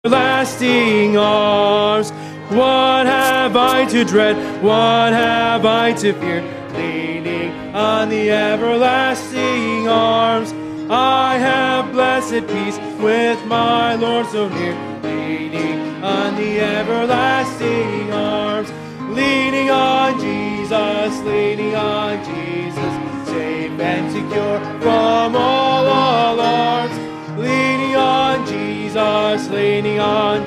everlasting arms. What have I to dread? What have I to fear? Leaning on the everlasting arms, I have blessed peace with my Lord so near. Leaning on the everlasting arms, leaning on Jesus, safe and secure from all alarms. Leaning on Jesus, leaning on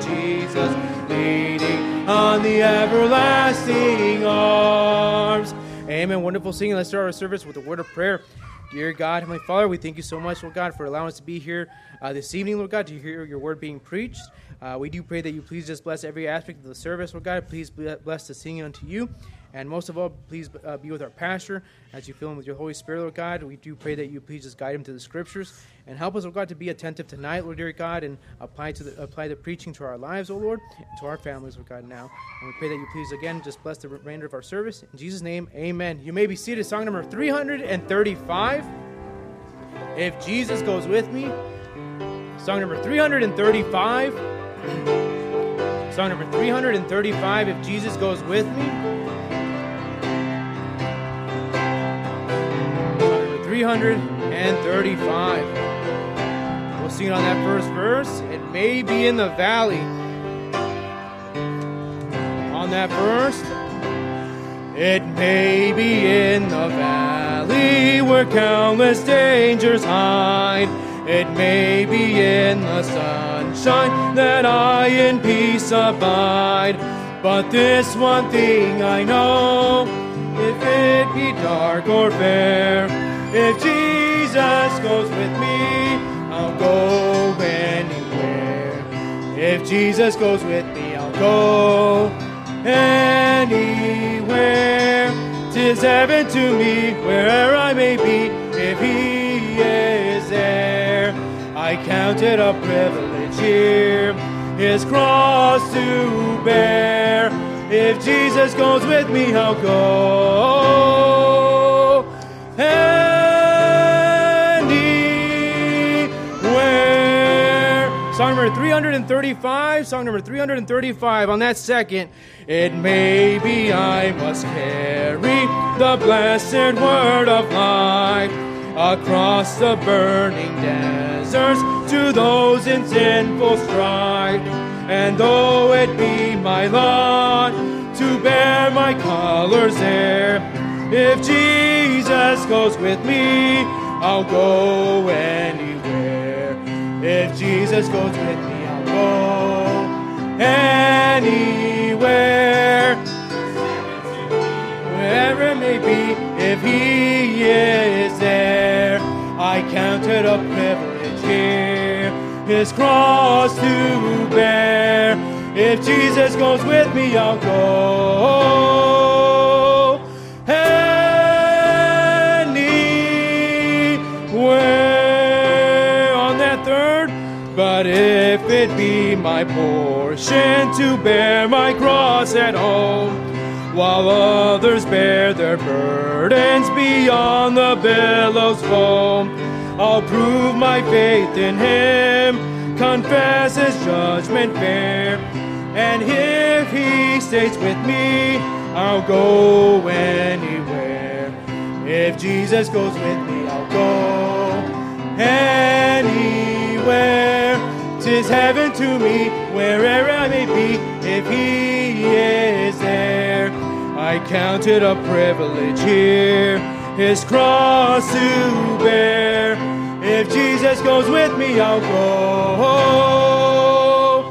the everlasting arms. Amen. Wonderful singing. Let's start our service with a word of prayer. Dear God, Heavenly Father, we thank you so much, Lord God, for allowing us to be here this evening, Lord God, to hear your word being preached. We do pray that you please just bless every aspect of the service, Lord God. Please bless the singing unto you. And most of all, please be with our pastor as you fill him with your Holy Spirit, Lord God. We do pray that you please just guide him to the Scriptures and help us, Lord God, to be attentive tonight, Lord dear God, and apply the preaching to our lives, O Lord, and to our families, Lord God, now. And we pray that you please again just bless the remainder of our service. In Jesus' name, amen. You may be seated. Song number 335. If Jesus Goes With Me. Song number 335. Song number 335. If Jesus Goes With Me. 335. We'll sing it on that first verse. It may be in the valley. On that verse. It may be in the valley where countless dangers hide. It may be in the sunshine that I in peace abide. But this one thing I know, if it be dark or fair, if Jesus goes with me, I'll go anywhere. If Jesus goes with me, I'll go anywhere. 'Tis heaven to me, where'er I may be, if he is there. I count it a privilege here, his cross to bear. If Jesus goes with me, I'll go anywhere. Song number 335, song number 335. On that second, it may be I must carry the blessed word of life across the burning deserts to those in sinful strife. And though it be my lot to bear my colors there, if Jesus goes with me, I'll go anywhere. If Jesus goes with me, I'll go anywhere. Wherever it may be, if he is there. I count it a privilege here, his cross to bear. If Jesus goes with me, I'll go anywhere. On that third, but if it be my portion to bear my cross at home, while others bear their burdens beyond the billows' foam, I'll prove my faith in him, confess his judgment fair. And if he stays with me, I'll go anywhere. If Jesus goes with me, I'll go anywhere. 'Tis heaven to me, wherever I may be, if he is there. I count it a privilege here, his cross to bear. If Jesus goes with me, I'll go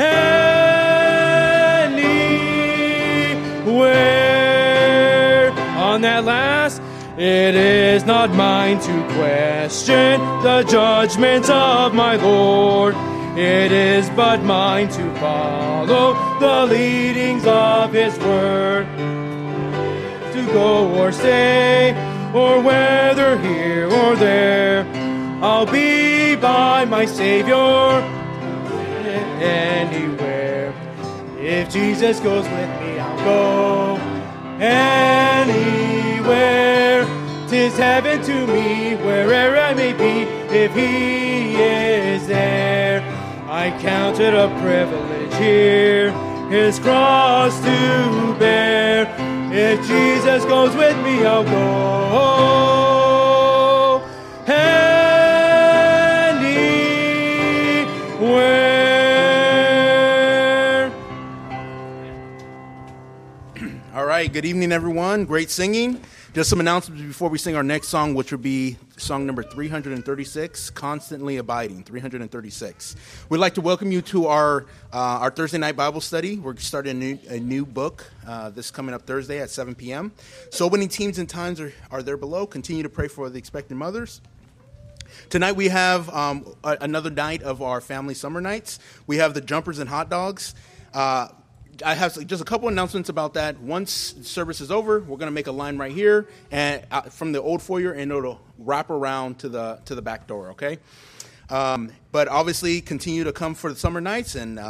anywhere. On that last, it is not mine to question the judgments of my Lord. It is but mine to follow the leadings of his word. To go or stay, or whether here or there, I'll be by my Savior anywhere. If Jesus goes with me, I'll go anywhere. 'Tis heaven to me, wherever I may be, if he is there. I count it a privilege here, his cross to bear. If Jesus goes with me, I'll go anywhere. All right, good evening, everyone. Great singing. Just some announcements before we sing our next song, which will be song number 336, Constantly Abiding, 336. We'd like to welcome you to our Thursday night Bible study. We're starting a new book this coming up Thursday at 7 p.m. So many teams and times are there below. Continue to pray for the expectant mothers. Tonight we have another night of our family summer nights. We have the jumpers and hot dogs. I have just a couple announcements about that. Once service is over, we're going to make a line right here and from the old foyer, and it'll wrap around to the back door. Okay, but obviously continue to come for the summer nights, and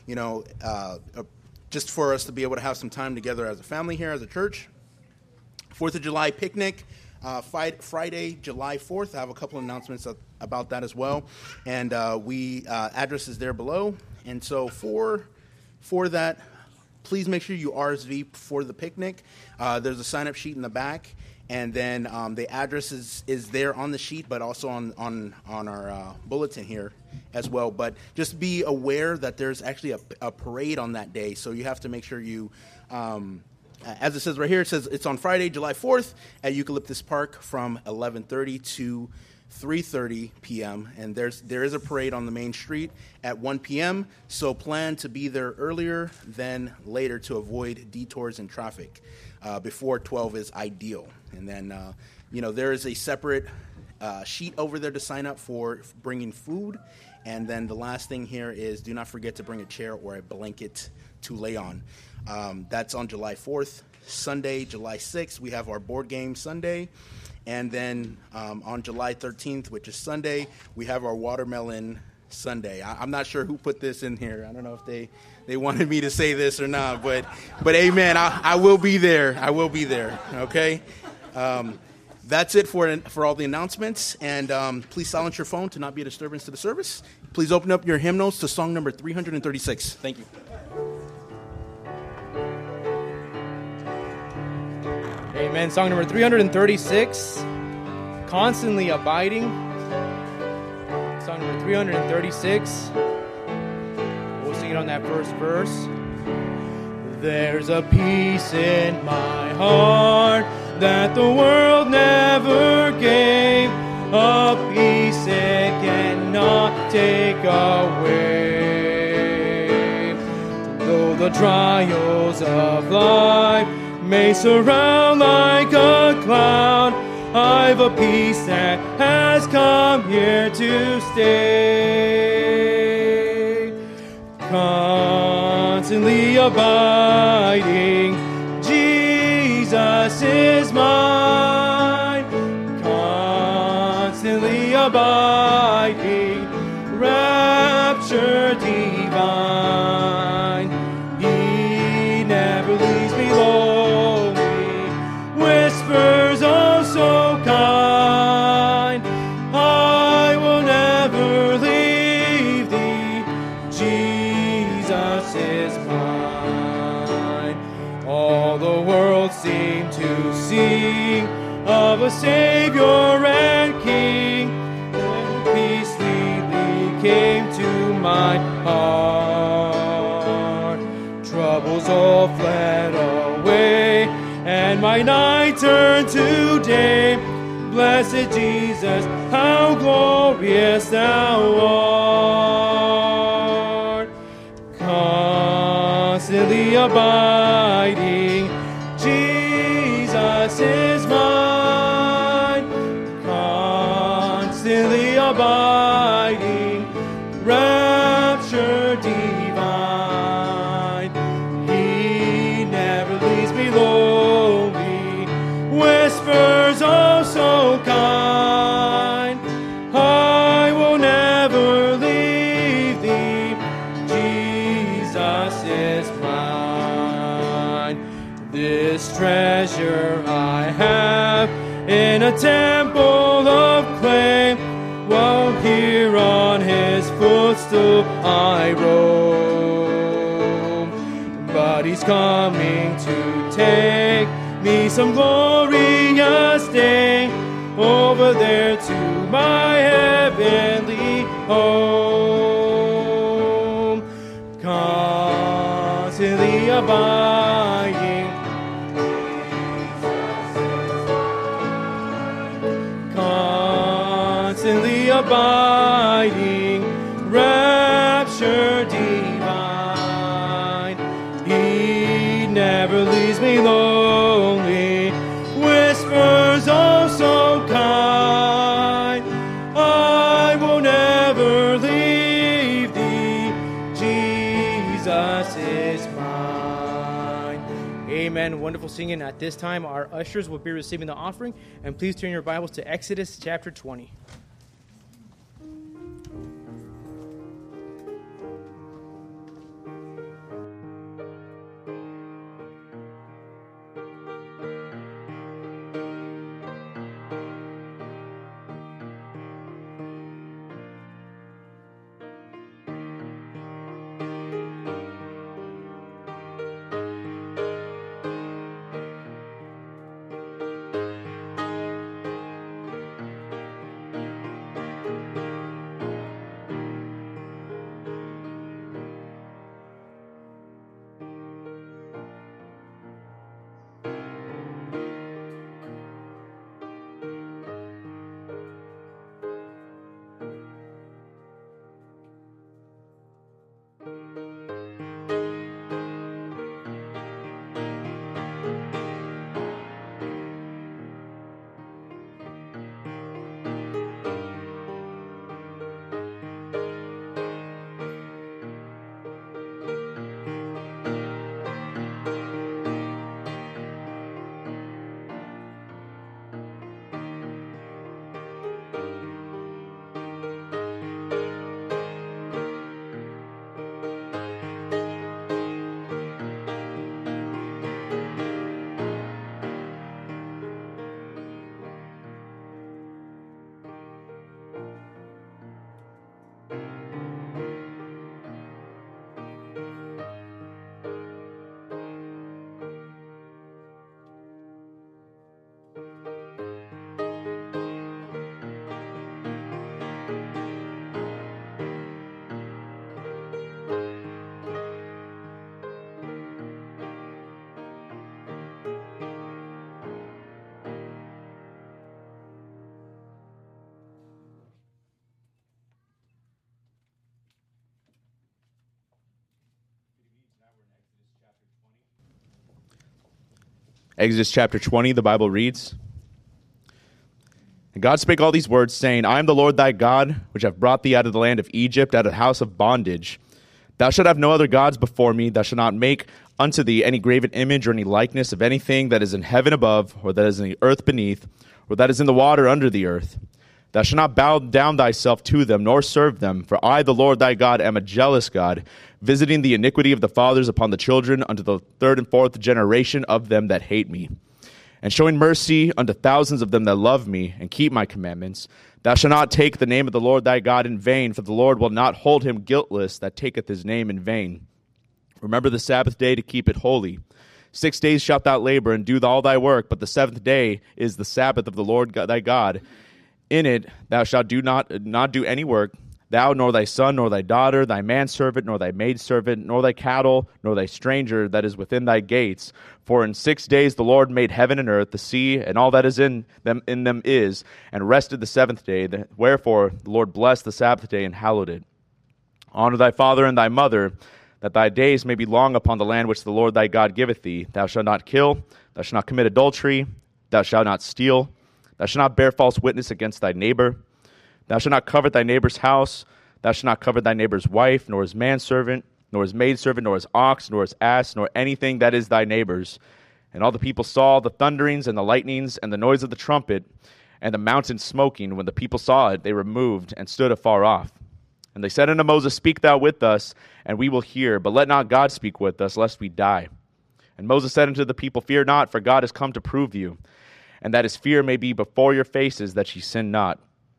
just for us to be able to have some time together as a family here as a church. 4th of July picnic, Friday, July 4th. I have a couple of announcements about that as well, and address is there below. And so for that, please make sure you RSV for the picnic. There's a sign-up sheet in the back, and then the address is there on the sheet, but also on our bulletin here as well. But just be aware that there's actually a parade on that day, so you have to make sure you, as it says right here, it says it's on Friday, July 4th at Eucalyptus Park from 11:30 to 3:30 p.m. and there is a parade on the main street at 1 p.m. So plan to be there earlier than later to avoid detours and traffic. Before 12 is ideal. And then there is a separate sheet over there to sign up for bringing food. And then the last thing here is do not forget to bring a chair or a blanket to lay on. That's on July 4th. Sunday, July 6th, we have our board game Sunday. And then on July 13th, which is Sunday, we have our Watermelon Sunday. I'm not sure who put this in here. I don't know if they wanted me to say this or not, but amen. I will be there. I will be there. Okay. That's it for all the announcements. And please silence your phone to not be a disturbance to the service. Please open up your hymnals to song number 336. Thank you. Amen. Song number 336, Constantly Abiding. Song number 336. We'll sing it on that first verse. There's a peace in my heart that the world never gave, a peace it cannot take away. Though the trials of life may surround like a cloud, I've a peace that has come here to stay. Constantly abiding, Jesus is mine. Constantly abiding, rapture divine. He never leaves me lonely, whispers oh so kind, I will never leave thee, Jesus is mine. All the world seemed to sing of a Savior and King, when peace sweetly came to my heart. Troubles all fled away, and my night turned to day. Blessed Jesus, how glorious thou art. Constantly abiding, Jesus is mine. Constantly abiding, rapture divine. He never leaves me lonely, whispers oh so kind, I will never leave thee, Jesus is mine. This treasure I have in a temple of clay, while here on his footstool so I roam. But he's coming to take me some glorious day over there to my heavenly home. Constantly abiding, constantly abiding, rapture divine. He never leaves me lonely, whispers oh so kind, I will never leave thee, Jesus is mine. Amen. Wonderful singing. At this time, our ushers will be receiving the offering, and please turn your Bibles to Exodus chapter 20. Exodus chapter 20, the Bible reads, And God spake all these words, saying, I am the Lord thy God, which have brought thee out of the land of Egypt, out of the house of bondage. Thou shalt have no other gods before me. Thou shalt not make unto thee any graven image or any likeness of anything that is in heaven above, or that is in the earth beneath, or that is in the water under the earth. Thou shalt not bow down thyself to them, nor serve them. For I, the Lord thy God, am a jealous God, visiting the iniquity of the fathers upon the children unto the third and fourth generation of them that hate me, and showing mercy unto thousands of them that love me and keep my commandments. Thou shalt not take the name of the Lord thy God in vain, for the Lord will not hold him guiltless that taketh his name in vain. Remember the Sabbath day to keep it holy. 6 days shalt thou labor and do all thy work, but the seventh day is the Sabbath of the Lord thy God. In it thou shalt not do any work, thou, nor thy son, nor thy daughter, thy manservant, nor thy maidservant, nor thy cattle, nor thy stranger that is within thy gates. For in 6 days the Lord made heaven and earth, the sea, and all that is in them is, and rested the seventh day. Wherefore the Lord blessed the Sabbath day and hallowed it. Honor thy father and thy mother, that thy days may be long upon the land which the Lord thy God giveth thee. Thou shalt not kill, thou shalt not commit adultery, thou shalt not steal, thou shalt not bear false witness against thy neighbor. Thou shalt not covet thy neighbor's house. Thou shalt not covet thy neighbor's wife, nor his manservant, nor his maidservant, nor his ox, nor his ass, nor anything that is thy neighbor's. And all the people saw the thunderings and the lightnings and the noise of the trumpet and the mountain smoking. When the people saw it, they removed and stood afar off. And they said unto Moses, Speak thou with us, and we will hear. But let not God speak with us, lest we die. And Moses said unto the people, Fear not, for God is come to prove you, and that his fear may be before your faces, that ye sin not.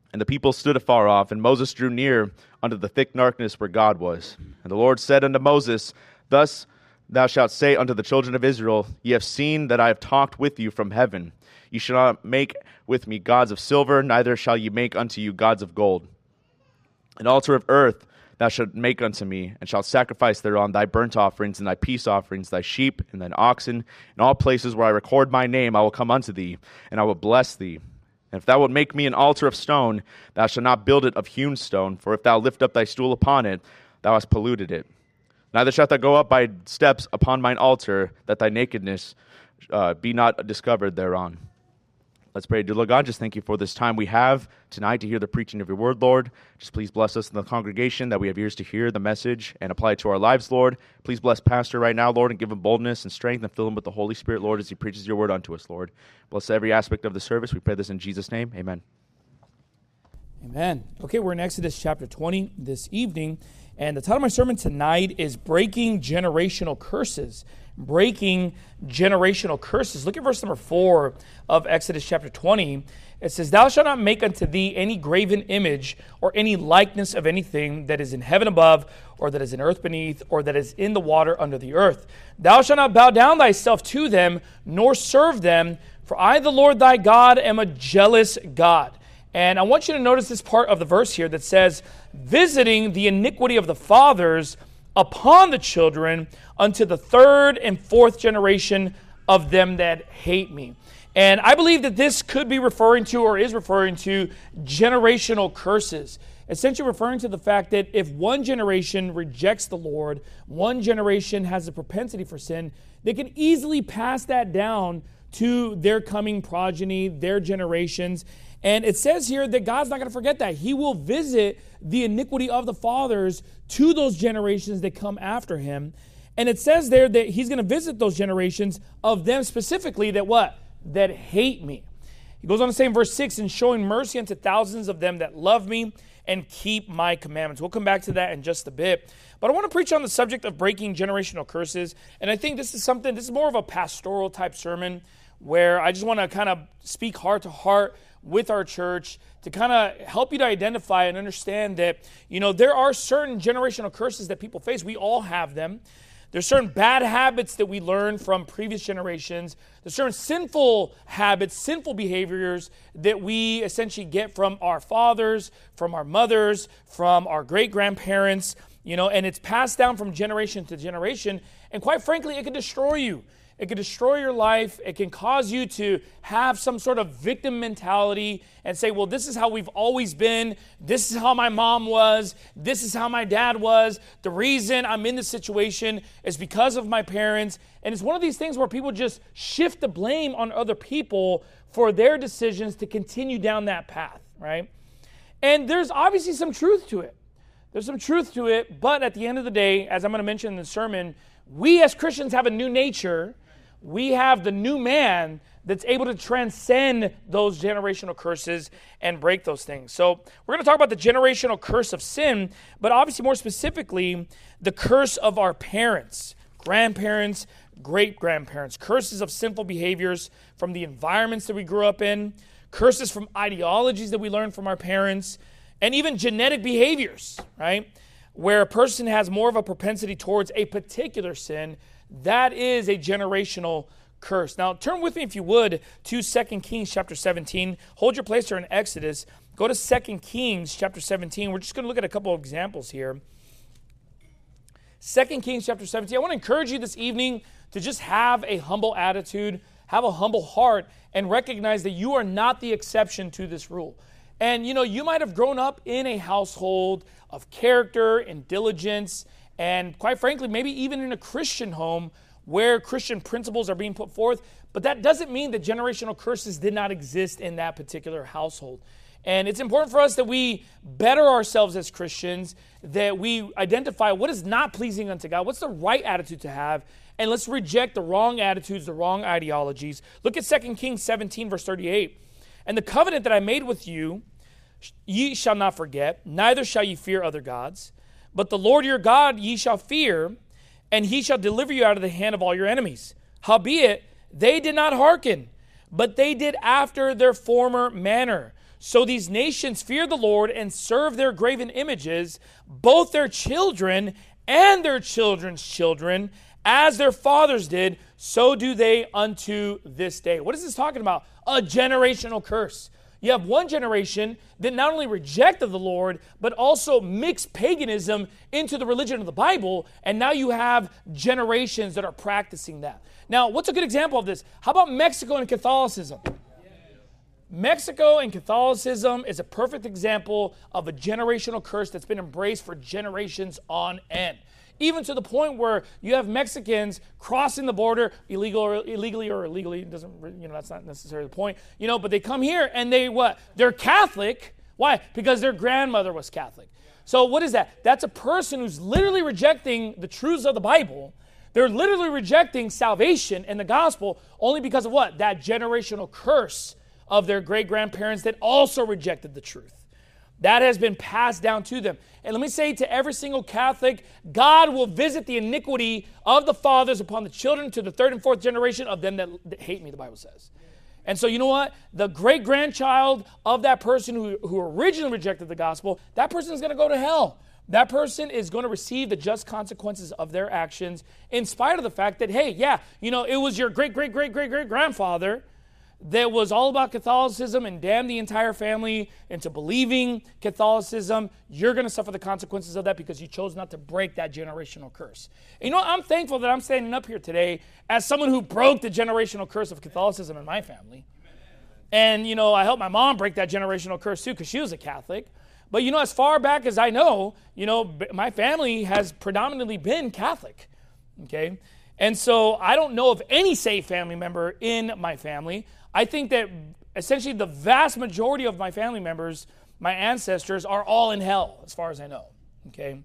And the people stood afar off, and Moses drew near unto the thick darkness where God was. And the Lord said unto Moses, Thus thou shalt say unto the children of Israel, Ye have seen that I have talked with you from heaven. Ye shall not make with me gods of silver, neither shall ye make unto you gods of gold. An altar of earth thou shalt make unto me, and shalt sacrifice thereon thy burnt offerings and thy peace offerings, thy sheep and thine oxen. In all places where I record my name I will come unto thee, and I will bless thee. And if thou wilt make me an altar of stone, thou shalt not build it of hewn stone, for if thou lift up thy stool upon it, thou hast polluted it. Neither shalt thou go up by steps upon mine altar, that thy nakedness be not discovered thereon. Let's pray. Dear Lord God, just thank you for this time we have tonight to hear the preaching of your word, Lord. Just please bless us in the congregation, that we have ears to hear the message and apply it to our lives, Lord. Please bless Pastor right now, Lord, and give him boldness and strength, and fill him with the Holy Spirit, Lord, as he preaches your word unto us, Lord. Bless every aspect of the service. We pray this in Jesus' name. Amen. Amen. Okay, we're in Exodus chapter 20 this evening, and the title of my sermon tonight is Breaking Generational Curses. Breaking generational curses. Look at verse number 4 of Exodus chapter 20. It says, Thou shalt not make unto thee any graven image or any likeness of anything that is in heaven above, or that is in earth beneath, or that is in the water under the earth. Thou shalt not bow down thyself to them, nor serve them, for I, the Lord thy God, am a jealous God. And I want you to notice this part of the verse here that says, visiting the iniquity of the fathers upon the children unto the third and fourth generation of them that hate me. And I believe that this could be referring to, or is referring to, generational curses. Essentially referring to the fact that if one generation rejects the Lord, one generation has a propensity for sin, they can easily pass that down to their coming progeny, their generations. And it says here that God's not going to forget that. He will visit the iniquity of the fathers to those generations that come after him. And it says there that he's going to visit those generations of them specifically that what? That hate me. He goes on to say in verse 6, and showing mercy unto thousands of them that love me and keep my commandments. We'll come back to that in just a bit. But I want to preach on the subject of breaking generational curses. And I think this is more of a pastoral type sermon where I just want to kind of speak heart to heart with our church to kind of help you to identify and understand that, there are certain generational curses that people face. We all have them. There's certain bad habits that we learn from previous generations. There's certain sinful habits, sinful behaviors that we essentially get from our fathers, from our mothers, from our great-grandparents, and it's passed down from generation to generation. And quite frankly, it can destroy you. It can destroy your life. It can cause you to have some sort of victim mentality and say, well, this is how we've always been. This is how my mom was. This is how my dad was. The reason I'm in this situation is because of my parents. And it's one of these things where people just shift the blame on other people for their decisions to continue down that path, right? And there's obviously some truth to it. There's some truth to it, but at the end of the day, as I'm going to mention in the sermon, we as Christians have a new nature. We have the new man that's able to transcend those generational curses and break those things. So we're going to talk about the generational curse of sin, but obviously more specifically, the curse of our parents, grandparents, great-grandparents, curses of sinful behaviors from the environments that we grew up in, curses from ideologies that we learned from our parents, and even genetic behaviors, right? Where a person has more of a propensity towards a particular sin. That is a generational curse. Now, turn with me, if you would, to 2 Kings chapter 17. Hold your place there in Exodus. Go to 2 Kings chapter 17. We're just going to look at a couple of examples here. 2 Kings chapter 17. I want to encourage you this evening to just have a humble attitude, have a humble heart, and recognize that you are not the exception to this rule. And, you might have grown up in a household of character and diligence, and quite frankly, maybe even in a Christian home where Christian principles are being put forth, but that doesn't mean that generational curses did not exist in that particular household. And it's important for us that we better ourselves as Christians, that we identify what is not pleasing unto God, what's the right attitude to have, and let's reject the wrong attitudes, the wrong ideologies. Look at 2 Kings 17, verse 38. And the covenant that I made with you, ye shall not forget, neither shall ye fear other gods. But the Lord your God ye shall fear, and he shall deliver you out of the hand of all your enemies. Howbeit, they did not hearken, but they did after their former manner. So these nations fear the Lord and serve their graven images, both their children and their children's children, as their fathers did, so do they unto this day. What is this talking about? A generational curse. You have one generation that not only rejected the Lord, but also mixed paganism into the religion of the Bible, and now you have generations that are practicing that. Now, what's a good example of this? How about Mexico and Catholicism? Mexico and Catholicism is a perfect example of a generational curse that's been embraced for generations on end. Even to the point where you have Mexicans crossing the border illegally or illegally, it doesn't, that's not necessarily the point, but they come here and they're Catholic. Why? Because their grandmother was Catholic. So what is that? That's a person who's literally rejecting the truths of the Bible. They're literally rejecting salvation and the gospel only because of what? That generational curse of their great-grandparents that also rejected the truth. That has been passed down to them. And let me say to every single Catholic, God will visit the iniquity of the fathers upon the children to the third and fourth generation of them that hate me, the Bible says. And so you know what? The great-grandchild of that person who originally rejected the gospel, that person is going to go to hell. That person is going to receive the just consequences of their actions in spite of the fact that, hey, it was your great-great-great-great-great-grandfather that was all about Catholicism and damned the entire family into believing Catholicism. You're going to suffer the consequences of that because you chose not to break that generational curse. And I'm thankful that I'm standing up here today as someone who broke the generational curse of Catholicism in my family. And, I helped my mom break that generational curse too because she was a Catholic. But, as far back as I know, my family has predominantly been Catholic. Okay? And so I don't know of any saved family member in my family. I think that essentially the vast majority of my family members, my ancestors, are all in hell, as far as I know. Okay?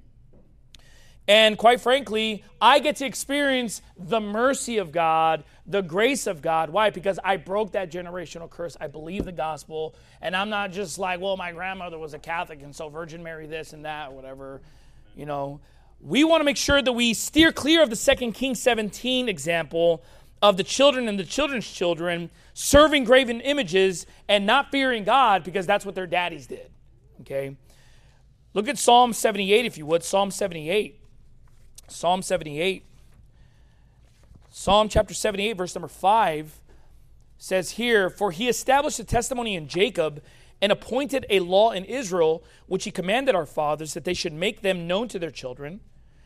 And quite frankly, I get to experience the mercy of God, the grace of God. Why? Because I broke that generational curse. I believe the gospel. And I'm not just like, well, my grandmother was a Catholic, and so Virgin Mary this and that, or whatever. We want to make sure that we steer clear of the 2 Kings 17 example of the children and the children's children serving graven images and not fearing God because that's what their daddies did. Okay? Look at Psalm 78, if you would. Psalm 78. Psalm 78. Psalm chapter 78, verse number 5 says here, "For he established a testimony in Jacob and appointed a law in Israel, which he commanded our fathers, that they should make them known to their children,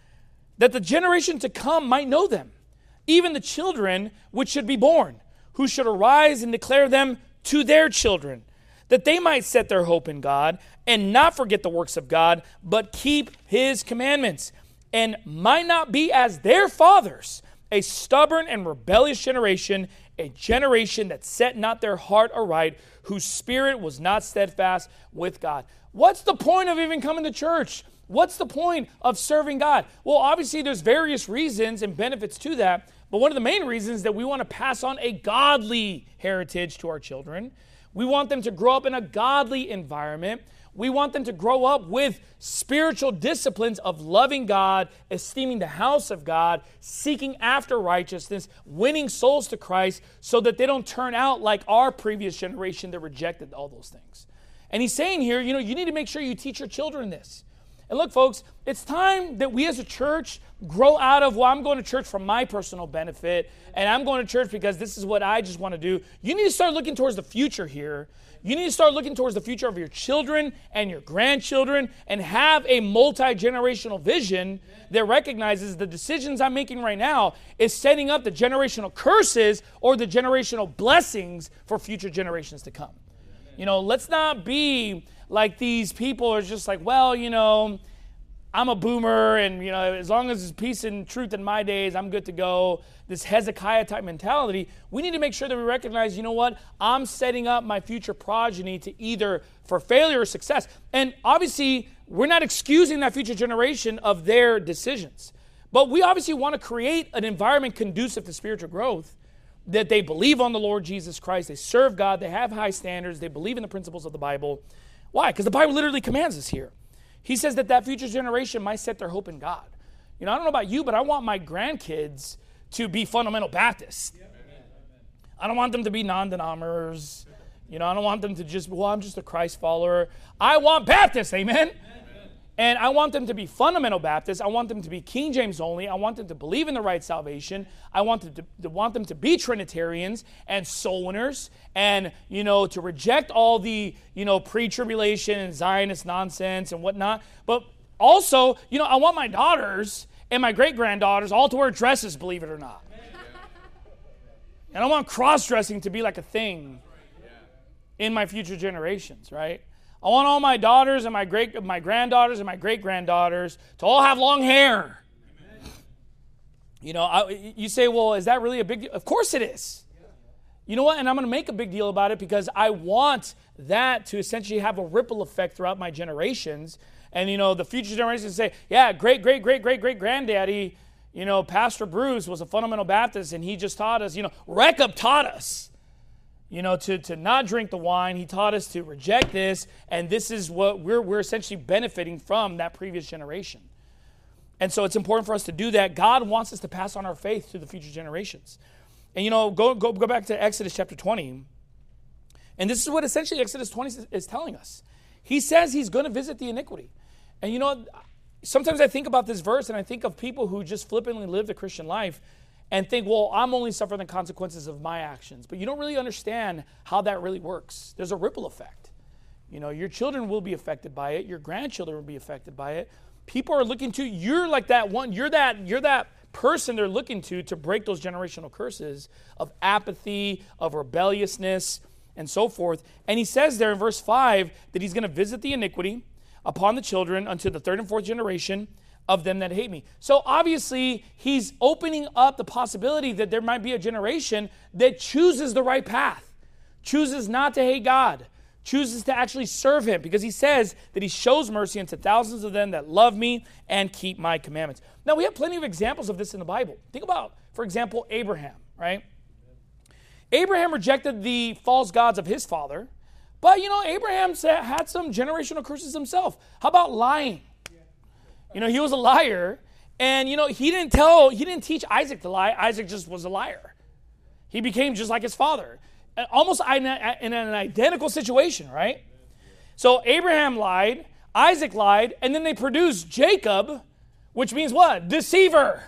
that the generation to come might know them, even the children which should be born, who should arise and declare them to their children, that they might set their hope in God and not forget the works of God, but keep his commandments, and might not be as their fathers, a stubborn and rebellious generation, a generation that set not their heart aright, whose spirit was not steadfast with God." What's the point of even coming to church? What's the point of serving God? Well, obviously there's various reasons and benefits to that, but one of the main reasons is that we want to pass on a godly heritage to our children. We want them to grow up in a godly environment. We want them to grow up with spiritual disciplines of loving God, esteeming the house of God, seeking after righteousness, winning souls to Christ, so that they don't turn out like our previous generation that rejected all those things. And he's saying here, you need to make sure you teach your children this. And look, folks, it's time that we as a church grow out of, well, I'm going to church for my personal benefit, and I'm going to church because this is what I just want to do. You need to start looking towards the future here. You need to start looking towards the future of your children and your grandchildren and have a multi-generational vision that recognizes the decisions I'm making right now is setting up the generational curses or the generational blessings for future generations to come. Let's not be like these people are just like, well, I'm a boomer, and as long as there's peace and truth in my days, I'm good to go. This Hezekiah type mentality. We need to make sure that we recognize, I'm setting up my future progeny to either for failure or success. And obviously, we're not excusing that future generation of their decisions. But we obviously want to create an environment conducive to spiritual growth, that they believe on the Lord Jesus Christ, they serve God, they have high standards, they believe in the principles of the Bible. Why? Because the Bible literally commands us here. He says that future generation might set their hope in God. I don't know about you, but I want my grandkids to be fundamental Baptists. I don't want them to be non-denominers. You know, I don't want them to just, well, I'm just a Christ follower. I want Baptists, amen? And I want them to be fundamental Baptists. I want them to be King James only. I want them to believe in the right salvation. I want them to be Trinitarians and soul winners and, you know, to reject all the, you know, pre-tribulation and Zionist nonsense and whatnot. But also, you know, I want my daughters and my great-granddaughters all to wear dresses, believe it or not. And I want cross-dressing to be like a thing in my future generations, right? I want all my daughters and my granddaughters and my great-granddaughters to all have long hair. Amen. You know, you say, well, is that really a big deal? Of course it is. You know what? And I'm going to make a big deal about it because I want that to essentially have a ripple effect throughout my generations. And, you know, the future generations say, yeah, great-granddaddy, you know, Pastor Bruce was a fundamental Baptist and he just taught us, you know, Reckup taught us. You know, to not drink the wine. He taught us to reject this, and this is what we're essentially benefiting from that previous generation. And so it's important for us to do that. God wants us to pass on our faith to the future generations. And, you know, go back to Exodus chapter 20. And this is what essentially Exodus 20 is telling us. He says he's going to visit the iniquity. And, you know, sometimes I think about this verse, and I think of people who just flippantly live the Christian life and think, well, I'm only suffering the consequences of my actions. But you don't really understand how that really works. There's a ripple effect. You know, your children will be affected by it. Your grandchildren will be affected by it. People are looking to, you're like that one, you're that person they're looking to break those generational curses of apathy, of rebelliousness, and so forth. And he says there in verse 5 that he's going to visit the iniquity upon the children unto the third and fourth generation of them that hate me. So obviously, he's opening up the possibility that there might be a generation that chooses the right path, chooses not to hate God, chooses to actually serve him, because he says that he shows mercy unto thousands of them that love me and keep my commandments. Now, we have plenty of examples of this in the Bible. Think about, for example, Abraham, right? Abraham rejected the false gods of his father, but, you know, Abraham had some generational curses himself. How about lying? You know, he was a liar, and, you know, he didn't teach Isaac to lie. Isaac just was a liar. He became just like his father, almost in an identical situation, right? So Abraham lied, Isaac lied, and then they produced Jacob, which means what? Deceiver,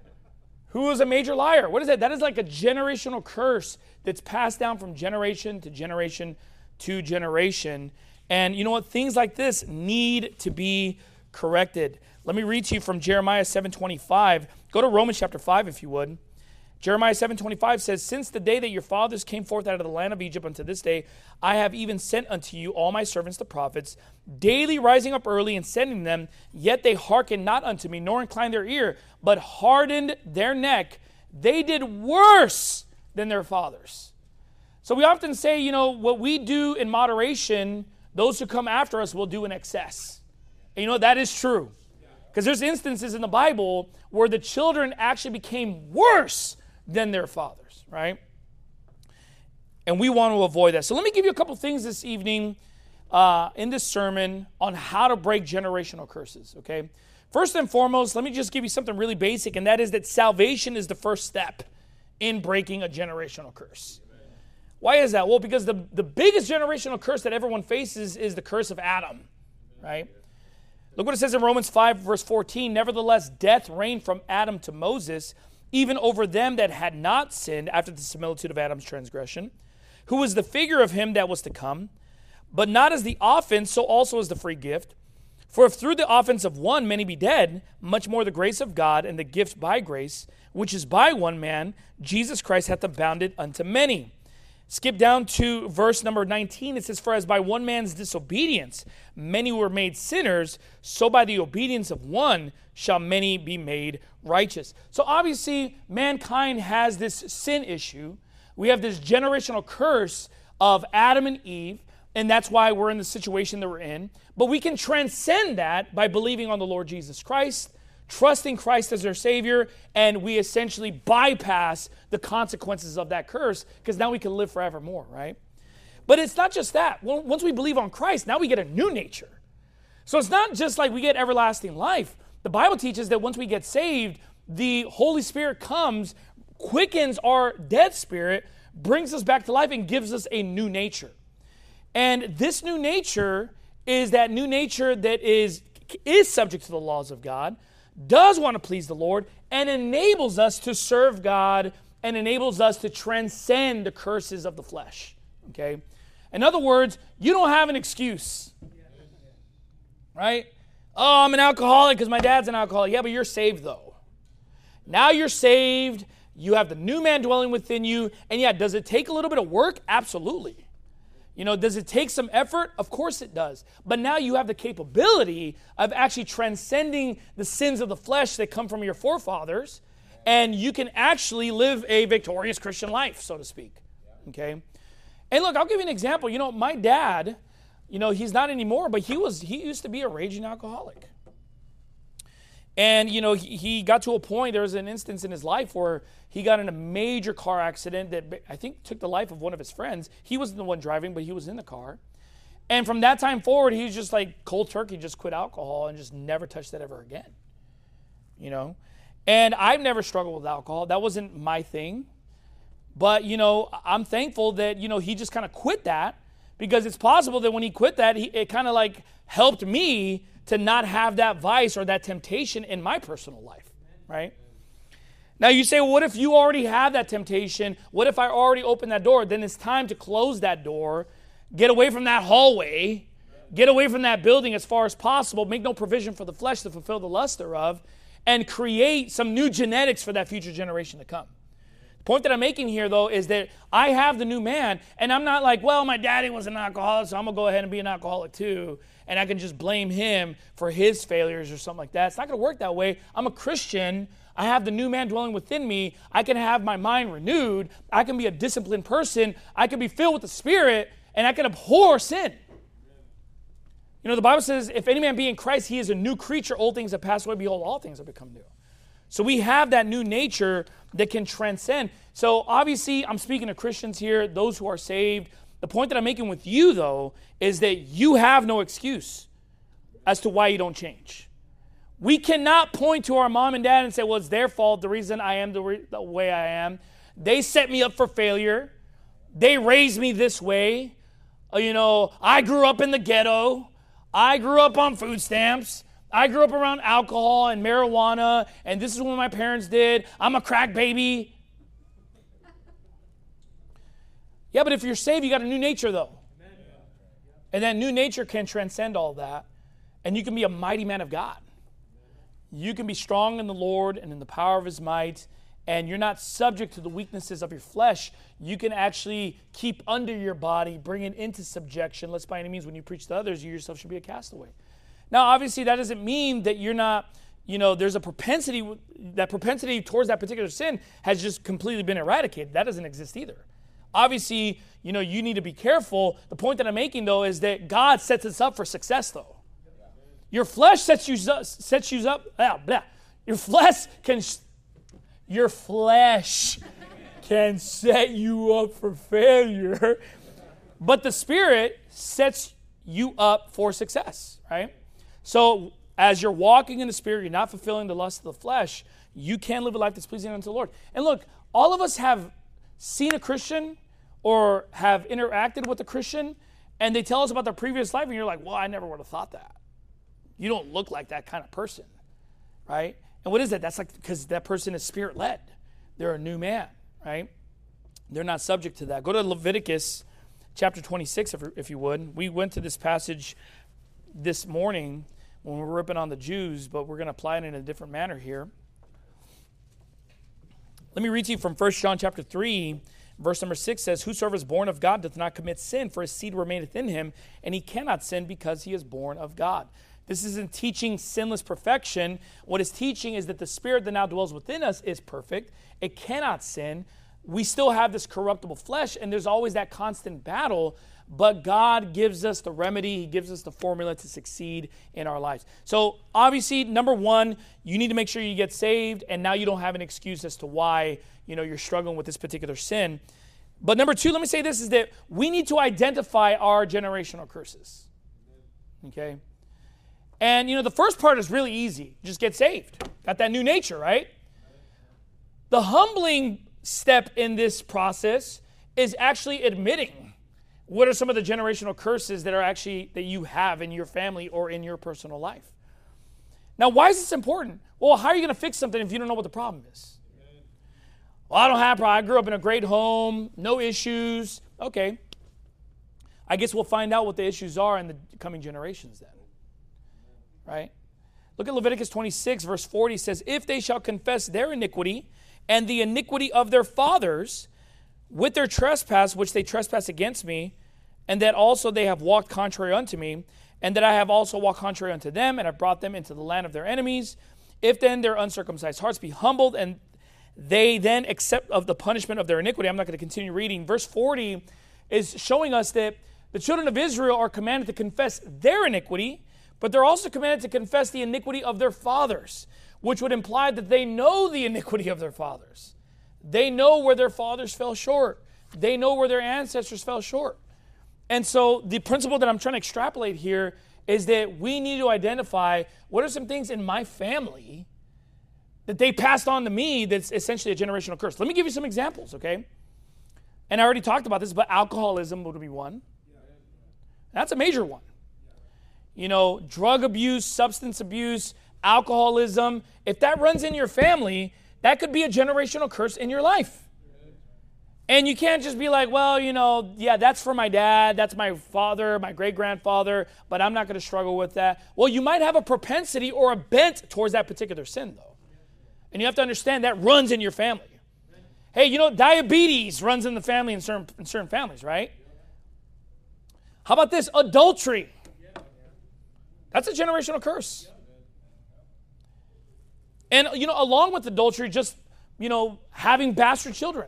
who was a major liar. What is that? That is like a generational curse that's passed down from generation to generation to generation. And you know what? Things like this need to be corrected. Let me read to you from Jeremiah 7:25. Go to Romans chapter 5 if you would. Jeremiah 7:25 says, since the day that your fathers came forth out of the land of Egypt unto this day, I have even sent unto you all my servants the prophets, daily rising up early and sending them, yet they hearkened not unto me, nor inclined their ear, but hardened their neck. They did worse than their fathers. So we often say, you know, what we do in moderation, those who come after us will do in excess. And you know, that is true. Because there's instances in the Bible where the children actually became worse than their fathers, right? And we want to avoid that. So let me give you a couple things this evening in this sermon on how to break generational curses, okay? First and foremost, let me just give you something really basic, and that is that salvation is the first step in breaking a generational curse. Why is that? Well, because the biggest generational curse that everyone faces is the curse of Adam, right? Look what it says in Romans 5, verse 14. Nevertheless, death reigned from Adam to Moses, even over them that had not sinned after the similitude of Adam's transgression, who was the figure of him that was to come, but not as the offense, so also as the free gift. For if through the offense of one many be dead, much more the grace of God and the gift by grace, which is by one man, Jesus Christ, hath abounded unto many. Skip down to verse number 19. It says, for as by one man's disobedience many were made sinners, so by the obedience of one shall many be made righteous. So obviously, mankind has this sin issue. We have this generational curse of Adam and Eve, and that's why we're in the situation that we're in. But we can transcend that by believing on the Lord Jesus Christ, trusting Christ as our Savior, and we essentially bypass the consequences of that curse because now we can live forevermore, right? But it's not just that. Once we believe on Christ, now we get a new nature. So it's not just like we get everlasting life. The Bible teaches that once we get saved, the Holy Spirit comes, quickens our dead spirit, brings us back to life, and gives us a new nature. And this new nature is that new nature that is subject to the laws of God, does want to please the Lord, and enables us to serve God and enables us to transcend the curses of the flesh. Okay? In other words, you don't have an excuse. Right? Oh, I'm an alcoholic because my dad's an alcoholic. Yeah, but you're saved though. Now you're saved. You have the new man dwelling within you. And yeah, does it take a little bit of work? Absolutely. Does it take some effort? Of course it does. But now you have the capability of actually transcending the sins of the flesh that come from your forefathers, and you can actually live a victorious Christian life, so to speak. Okay? And look, I'll give you an example. My dad, he's not anymore, but he used to be a raging alcoholic. And, he got to a point, there was an instance in his life where he got in a major car accident that I think took the life of one of his friends. He wasn't the one driving, but he was in the car. And from that time forward, he was just like cold turkey, just quit alcohol and just never touched that ever again. And I've never struggled with alcohol. That wasn't my thing. But, I'm thankful that, he just kind of quit that, because it's possible that when he quit that, it kind of like helped me to not have that vice or that temptation in my personal life, right? Now you say, well, what if you already have that temptation? What if I already opened that door? Then it's time to close that door, get away from that hallway, get away from that building as far as possible, make no provision for the flesh to fulfill the lust thereof, and create some new genetics for that future generation to come. The point that I'm making here, though, is that I have the new man, and I'm not like, well, my daddy was an alcoholic, so I'm going to go ahead and be an alcoholic too, and I can just blame him for his failures or something like that. It's not going to work that way. I'm a Christian. I have the new man dwelling within me. I can have my mind renewed. I can be a disciplined person. I can be filled with the Spirit, and I can abhor sin. The Bible says, if any man be in Christ, he is a new creature. Old things have passed away. Behold, all things have become new. So we have that new nature that can transcend. So obviously, I'm speaking to Christians here, those who are saved. The point that I'm making with you, though, is that you have no excuse as to why you don't change. We cannot point to our mom and dad and say, well, it's their fault, the reason I am the way I am. They set me up for failure. They raised me this way. I grew up in the ghetto. I grew up on food stamps. I grew up around alcohol and marijuana, and this is what my parents did. I'm a crack baby. Yeah, but if you're saved, you got a new nature, though. And that new nature can transcend all that, and you can be a mighty man of God. You can be strong in the Lord and in the power of his might, and you're not subject to the weaknesses of your flesh. You can actually keep under your body, bring it into subjection, lest by any means when you preach to others, you yourself should be a castaway. Now, obviously, that doesn't mean that you're not, there's a propensity, that propensity towards that particular sin has just completely been eradicated. That doesn't exist either. Obviously, you need to be careful. The point that I'm making, though, is that God sets us up for success, though. Your flesh sets you up. Your flesh can set you up for failure, but the Spirit sets you up for success, right? So as you're walking in the Spirit, you're not fulfilling the lust of the flesh, you can live a life that's pleasing unto the Lord. And look, all of us have seen a Christian or have interacted with a Christian, and they tell us about their previous life, and you're like, well, I never would have thought that. You don't look like that kind of person, right? And what is that? That's like because that person is Spirit-led. They're a new man, right? They're not subject to that. Go to Leviticus chapter 26, if you would. We went to this passage this morning when we were ripping on the Jews, but we're going to apply it in a different manner here. Let me read to you from 1 John chapter 3, verse number 6 says, whosoever is born of God doth not commit sin, for his seed remaineth in him, and he cannot sin because he is born of God. This isn't teaching sinless perfection. What it's teaching is that the Spirit that now dwells within us is perfect. It cannot sin. We still have this corruptible flesh, and there's always that constant battle, but God gives us the remedy. He gives us the formula to succeed in our lives. So obviously, number one, you need to make sure you get saved, and now you don't have an excuse as to why you're struggling with this particular sin. But number two, let me say this, is that we need to identify our generational curses. Okay? And, the first part is really easy. Just get saved. Got that new nature, right? The humbling step in this process is actually admitting What are some of the generational curses that you have in your family or in your personal life? Now, why is this important? Well, how are you going to fix something if you don't know what the problem is? Well, I don't have a problem. I grew up in a great home, no issues. Okay. I guess we'll find out what the issues are in the coming generations then. Right? Look at Leviticus 26, verse 40 says, if they shall confess their iniquity and the iniquity of their fathers with their trespass, which they trespass against me, and that also they have walked contrary unto me, and that I have also walked contrary unto them, and have brought them into the land of their enemies, if then their uncircumcised hearts be humbled, and they then accept of the punishment of their iniquity. I'm not going to continue reading. Verse 40 is showing us that the children of Israel are commanded to confess their iniquity, but they're also commanded to confess the iniquity of their fathers, which would imply that they know the iniquity of their fathers. They know where their fathers fell short. They know where their ancestors fell short. And so the principle that I'm trying to extrapolate here is that we need to identify what are some things in my family that they passed on to me that's essentially a generational curse. Let me give you some examples, okay? And I already talked about this, but alcoholism would be one. That's a major one. You know, drug abuse, substance abuse, alcoholism. If that runs in your family, that could be a generational curse in your life. And you can't just be like, well, you know, yeah, that's for my dad, that's my father, my great-grandfather, but I'm not going to struggle with that. Well, you might have a propensity or a bent towards that particular sin, though. And you have to understand that runs in your family. Hey, you know, diabetes runs in the family in certain families, right? How about this? Adultery. That's a generational curse. And, you know, along with adultery, just, you know, having bastard children.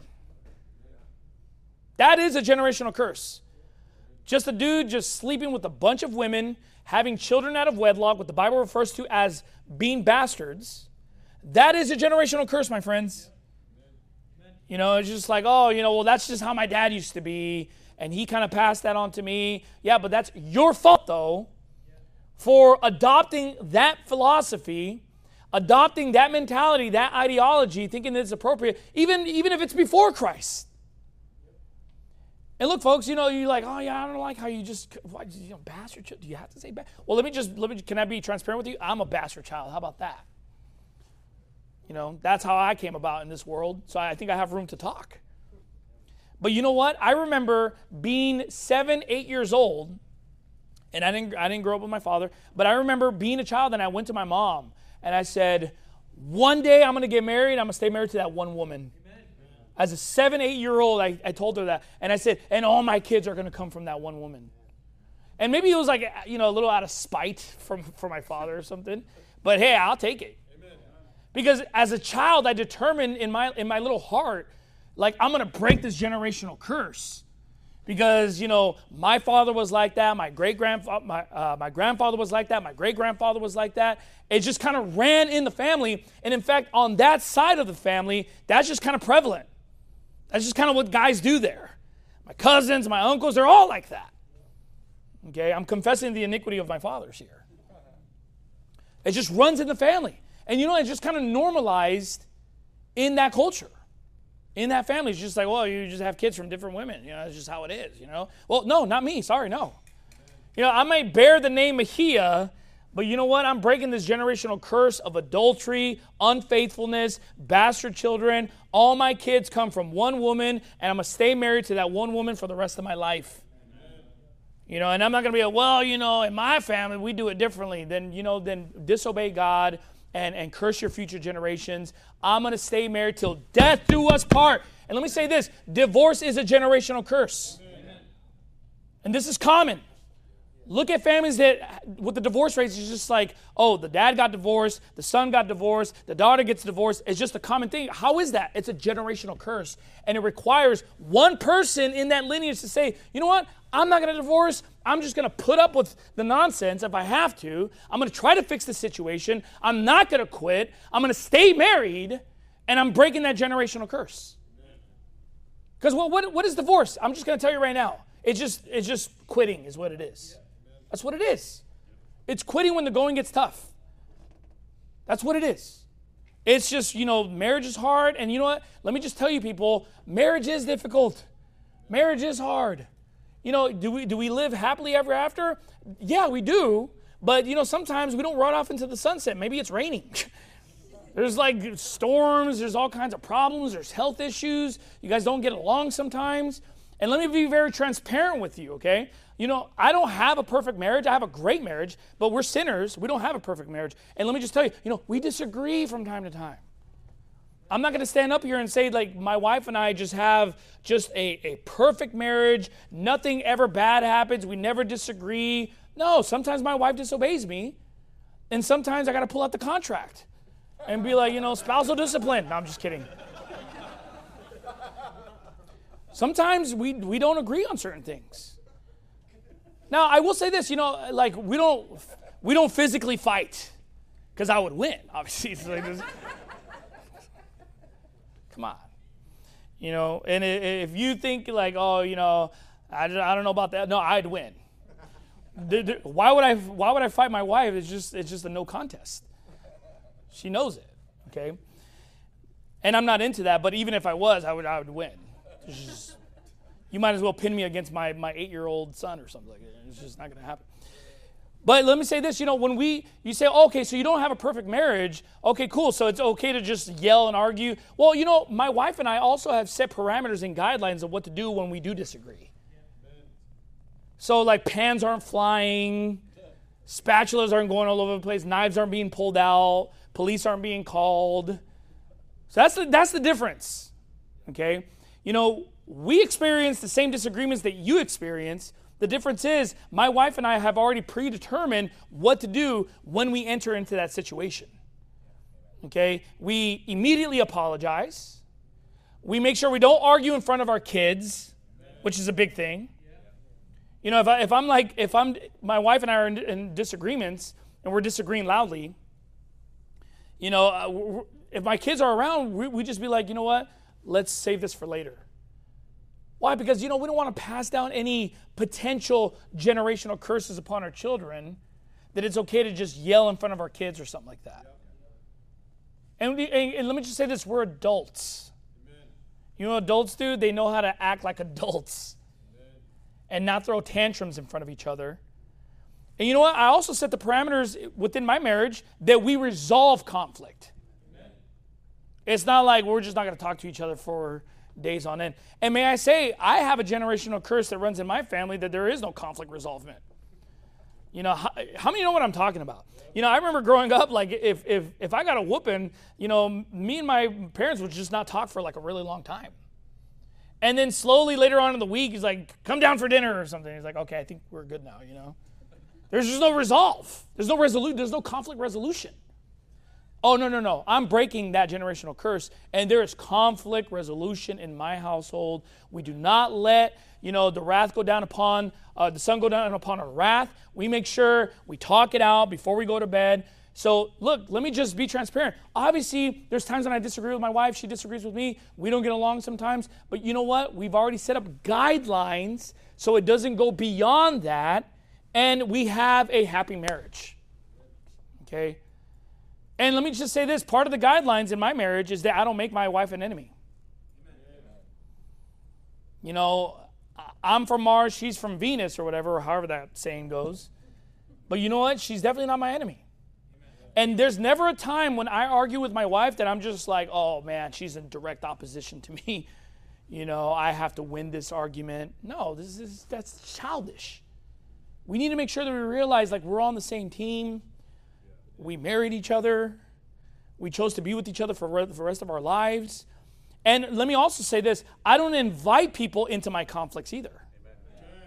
That is a generational curse. Just a dude just sleeping with a bunch of women, having children out of wedlock, what the Bible refers to as being bastards. That is a generational curse, my friends. You know, it's just like, oh, you know, well, that's just how my dad used to be, and he kind of passed that on to me. Yeah, but that's your fault, though, for adopting that philosophy, adopting that mentality, that ideology, thinking that it's appropriate, even if it's before Christ. And look, folks, you know, you're like, oh, yeah, I don't like how you just, what, you know, bastard child. Do you have to say bastard? Well, can I be transparent with you? I'm a bastard child. How about that? You know, that's how I came about in this world. So I think I have room to talk. But you know what? I remember being 7, 8 years old, and I didn't grow up with my father, but I remember being a child, and I went to my mom, and I said, one day I'm going to get married. I'm going to stay married to that one woman. As a 7, 8-year-old, I told her that. And I said, and all my kids are going to come from that one woman. And maybe it was like, you know, a little out of spite for my father or something. But hey, I'll take it. Amen. Because as a child, I determined in my little heart, like, I'm going to break this generational curse. Because, you know, my father was like that. My great-grandfather, my grandfather was like that. My great-grandfather was like that. It just kind of ran in the family. And in fact, on that side of the family, that's just kind of prevalent. That's just kind of what guys do there. My cousins, my uncles, they're all like that. Okay, I'm confessing the iniquity of my fathers here. It just runs in the family. And you know, it's just kind of normalized in that culture. In that family, it's just like, well, you just have kids from different women. You know, it's just how it is, you know. Well, no, not me. Sorry, no. You know, I may bear the name Mejia, but you know what? I'm breaking this generational curse of adultery, unfaithfulness, bastard children. All my kids come from one woman, and I'm going to stay married to that one woman for the rest of my life. You know, and I'm not going to be like, well, you know, in my family, we do it differently. Then, you know, then disobey God and curse your future generations. I'm going to stay married till death do us part. And let me say this, divorce is a generational curse. And this is common. Look at families that, with the divorce rates, it's just like, oh, the dad got divorced, the son got divorced, the daughter gets divorced. It's just a common thing. How is that? It's a generational curse. And it requires one person in that lineage to say, you know what? I'm not going to divorce. I'm just going to put up with the nonsense if I have to. I'm going to try to fix the situation. I'm not going to quit. I'm going to stay married, and I'm breaking that generational curse. Because what is divorce? I'm just going to tell you right now. It's just quitting is what it is. That's what it is. It's quitting when the going gets tough. That's what it is. It's just, you know, marriage is hard. And you know what? Let me just tell you, people, marriage is difficult. Marriage is hard. Do we live happily ever after? Yeah, we do. But, sometimes we don't run off into the sunset. Maybe it's raining. There's like storms. There's all kinds of problems. There's health issues. You guys don't get along sometimes. And let me be very transparent with you, okay? I don't have a perfect marriage. I have a great marriage, but we're sinners. We don't have a perfect marriage. And let me just tell you, we disagree from time to time. I'm not going to stand up here and say like my wife and I just have a perfect marriage. Nothing ever bad happens. We never disagree. No, sometimes my wife disobeys me. And sometimes I got to pull out the contract and be like, spousal discipline. No, I'm just kidding. Sometimes we don't agree on certain things. Now, I will say this, like we don't physically fight because I would win, obviously. It's like this. Come on. And if you think like, oh, I don't know about that. No, I'd win. Why would I fight my wife? It's just a no contest. She knows it, okay? And I'm not into that, but even if I was, I would win. You might as well pin me against my 8-year-old son or something like that. It's just not going to happen. But let me say this, when you say, okay, so you don't have a perfect marriage, okay, cool, so it's okay to just yell and argue. Well, my wife and I also have set parameters and guidelines of what to do when we do disagree. So like pans aren't flying, spatulas aren't going all over the place, knives aren't being pulled out, police aren't being called. So that's the difference, okay? We experience the same disagreements that you experience. The difference is my wife and I have already predetermined what to do when we enter into that situation. Okay? We immediately apologize. We make sure we don't argue in front of our kids, which is a big thing. If my wife and I are in disagreements and we're disagreeing loudly, if my kids are around, we just be like, you know what? Let's save this for later. Why? Because, we don't want to pass down any potential generational curses upon our children, that it's okay to just yell in front of our kids or something like that. And let me just say this, we're adults. Amen. You know what adults do? They know how to act like adults. Amen. And not throw tantrums in front of each other. And you know what? I also set the parameters within my marriage that we resolve conflict. Amen. It's not like we're just not going to talk to each other for days on end. And may I say, I have a generational curse that runs in my family that there is no conflict resolvement. How many know what I'm talking about? I remember growing up, like if I got a whooping, me and my parents would just not talk for like a really long time. And then slowly later on in the week, he's like, come down for dinner or something. He's like, okay, I think we're good now, There's just no resolve. There's no conflict resolution. Oh, no. I'm breaking that generational curse, and there is conflict resolution in my household. We do not let, the wrath go down upon, the sun go down upon our wrath. We make sure we talk it out before we go to bed. So, look, let me just be transparent. Obviously, there's times when I disagree with my wife. She disagrees with me. We don't get along sometimes. But you know what? We've already set up guidelines so it doesn't go beyond that, and we have a happy marriage. Okay? And let me just say this, part of the guidelines in my marriage is that I don't make my wife an enemy. I'm from Mars, she's from Venus or whatever, or however that saying goes. But you know what? She's definitely not my enemy. And there's never a time when I argue with my wife that I'm just like, oh man, she's in direct opposition to me. I have to win this argument. No, that's childish. We need to make sure that we realize like we're on the same team. We married each other. We chose to be with each other for the rest of our lives. And let me also say this. I don't invite people into my conflicts either. Amen.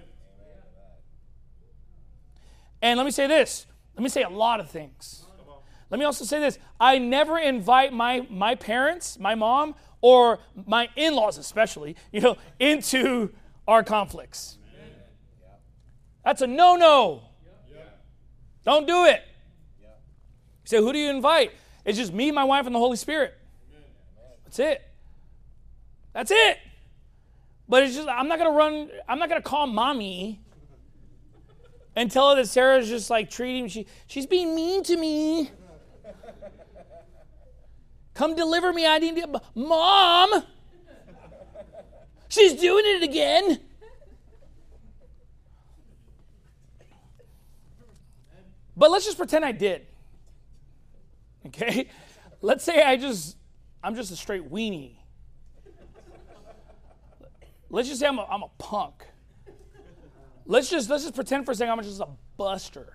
And let me say this. Let me say a lot of things. Let me also say this. I never invite my parents, my mom, or my in-laws especially, into our conflicts. That's a no-no. Don't do it. You say, who do you invite? It's just me, my wife, and the Holy Spirit. That's it. That's it. But it's just, I'm not going to call mommy and tell her that Sarah's just like she's being mean to me. Come deliver me. I need to, Mom! She's doing it again. But let's just pretend I did. Okay? Let's say I'm just a straight weenie. Let's just say I'm a punk. Let's just pretend for a second I'm just a buster.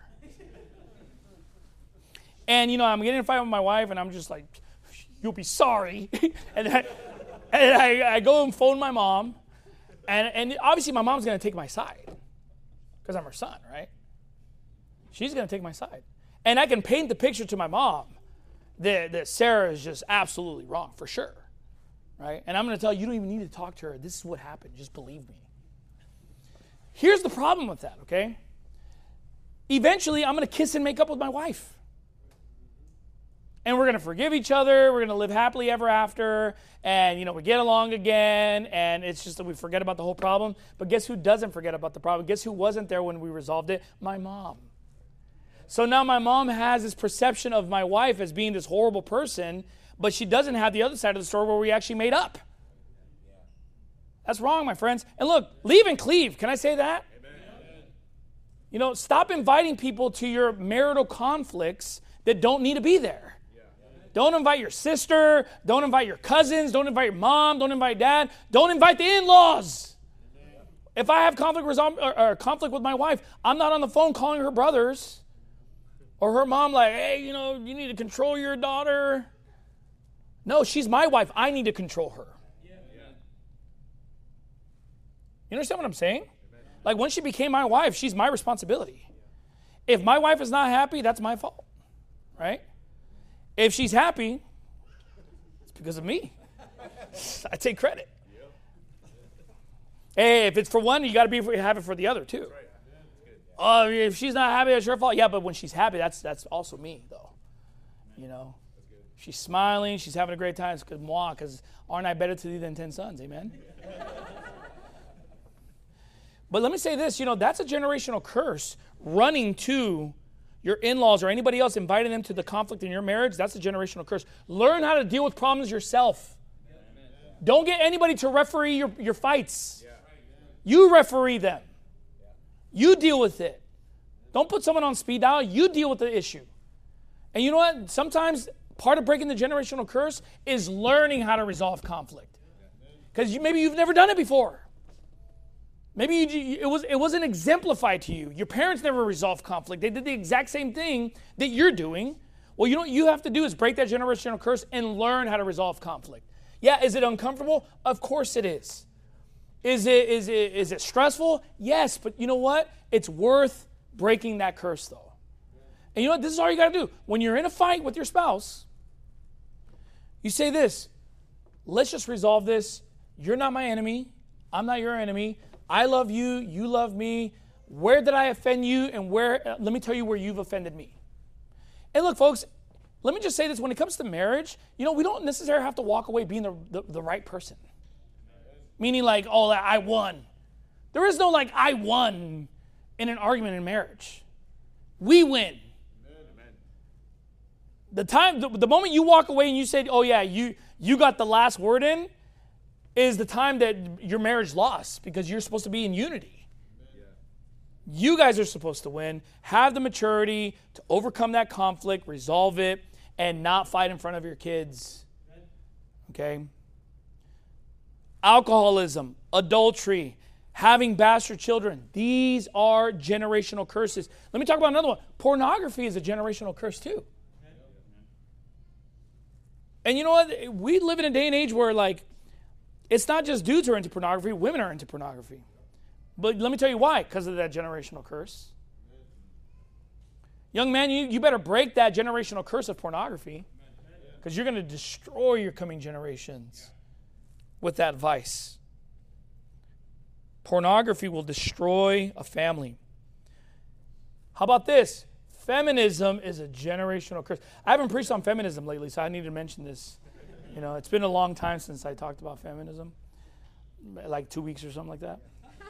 And, I'm getting in a fight with my wife, and I'm just like, you'll be sorry. and I go and phone my mom. And obviously my mom's going to take my side because I'm her son, right? She's going to take my side. And I can paint the picture to my mom that Sarah is just absolutely wrong, for sure, right? And I'm going to tell you, you don't even need to talk to her. This is what happened. Just believe me. Here's the problem with that, okay? Eventually, I'm going to kiss and make up with my wife. And we're going to forgive each other. We're going to live happily ever after. And, we get along again. And it's just that we forget about the whole problem. But guess who doesn't forget about the problem? Guess who wasn't there when we resolved it? My mom. So now my mom has this perception of my wife as being this horrible person, but she doesn't have the other side of the story where we actually made up. That's wrong, my friends. And look, leave and cleave. Can I say that? Amen. Stop inviting people to your marital conflicts that don't need to be there. Don't invite your sister. Don't invite your cousins. Don't invite your mom. Don't invite dad. Don't invite the in-laws. If I have conflict with my wife, I'm not on the phone calling her brothers or her mom like, hey, you need to control your daughter. No, she's my wife. I need to control her. You understand what I'm saying? Like when she became my wife, she's my responsibility. If my wife is not happy, that's my fault, right? If she's happy, it's because of me. I take credit. Hey, if it's for one, you got to have it for the other too. Oh, if she's not happy, it's her fault. Yeah, but when she's happy, that's also me, though. She's smiling, she's having a great time. It's because aren't I better to thee than 10 sons? Amen. But let me say this, that's a generational curse running to your in-laws or anybody else, inviting them to the conflict in your marriage. That's a generational curse. Learn how to deal with problems yourself. Don't get anybody to referee your fights. You referee them. You deal with it. Don't put someone on speed dial. You deal with the issue. And you know what? Sometimes part of breaking the generational curse is learning how to resolve conflict. Because maybe you've never done it before. Maybe it wasn't exemplified to you. Your parents never resolved conflict. They did the exact same thing that you're doing. Well, you know what you have to do is break that generational curse and learn how to resolve conflict. Yeah, is it uncomfortable? Of course it is. Is it stressful? Yes, but you know what? It's worth breaking that curse, though. And you know what? This is all you got to do. When you're in a fight with your spouse, you say this, let's just resolve this. You're not my enemy. I'm not your enemy. I love you. You love me. Where did I offend you? And let me tell you where you've offended me. And look, folks, let me just say this. When it comes to marriage, we don't necessarily have to walk away being the right person. Meaning like, oh, I won. There is no like, I won in an argument in marriage. We win. Amen. The moment you walk away and you say, oh yeah, you got the last word in, is the time that your marriage lost because you're supposed to be in unity. You guys are supposed to win, have the maturity to overcome that conflict, resolve it, and not fight in front of your kids. Okay? Alcoholism, adultery, having bastard children. These are generational curses. Let me talk about another one. Pornography is a generational curse too. And you know what? We live in a day and age where like, it's not just dudes who are into pornography, women are into pornography. But let me tell you why, because of that generational curse. Young man, you better break that generational curse of pornography because you're going to destroy your coming generations with that vice. Pornography will destroy a family. How about this? Feminism is a generational curse. I haven't preached on feminism lately, so I need to mention this. It's been a long time since I talked about feminism, like 2 weeks or something like that.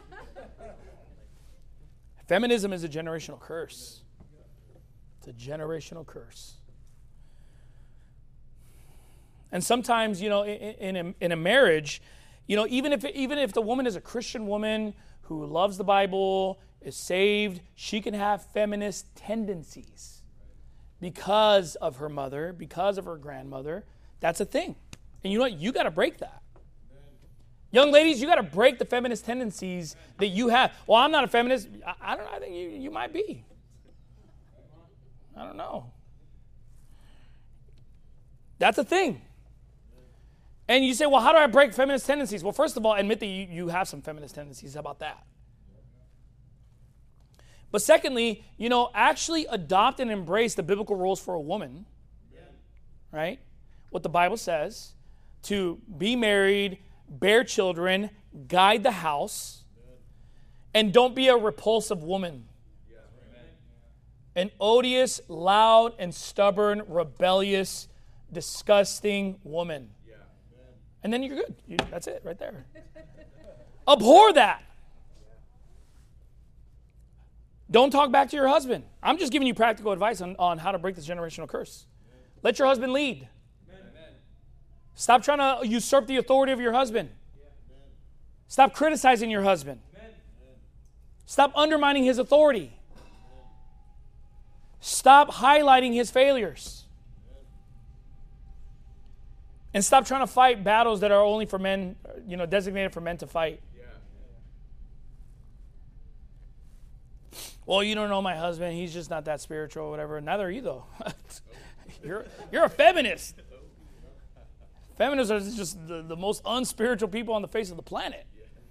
Feminism is a generational curse. It's a generational curse. And sometimes, in a marriage, even if the woman is a Christian woman who loves the Bible is saved, she can have feminist tendencies because of her mother, because of her grandmother. That's a thing. And you know what? You got to break that. Young ladies, you got to break the feminist tendencies that you have. Well, I'm not a feminist. I don't know. I think you might be. I don't know. That's a thing. And you say, well, how do I break feminist tendencies? Well, first of all, admit that you have some feminist tendencies. How about that? But secondly, actually adopt and embrace the biblical rules for a woman, right? What the Bible says, to be married, bear children, guide the house, and don't be a repulsive woman. An odious, loud, and stubborn, rebellious, disgusting woman. And then you're good. That's it right there. Abhor that. Don't talk back to your husband. I'm just giving you practical advice on how to break this generational curse. Let your husband lead. Stop trying to usurp the authority of your husband. Stop criticizing your husband. Stop undermining his authority. Stop highlighting his failures. And stop trying to fight battles that are only for men, designated for men to fight. Well, you don't know my husband. He's just not that spiritual or whatever. Neither are you, though. You're a feminist. Feminists are just the most unspiritual people on the face of the planet.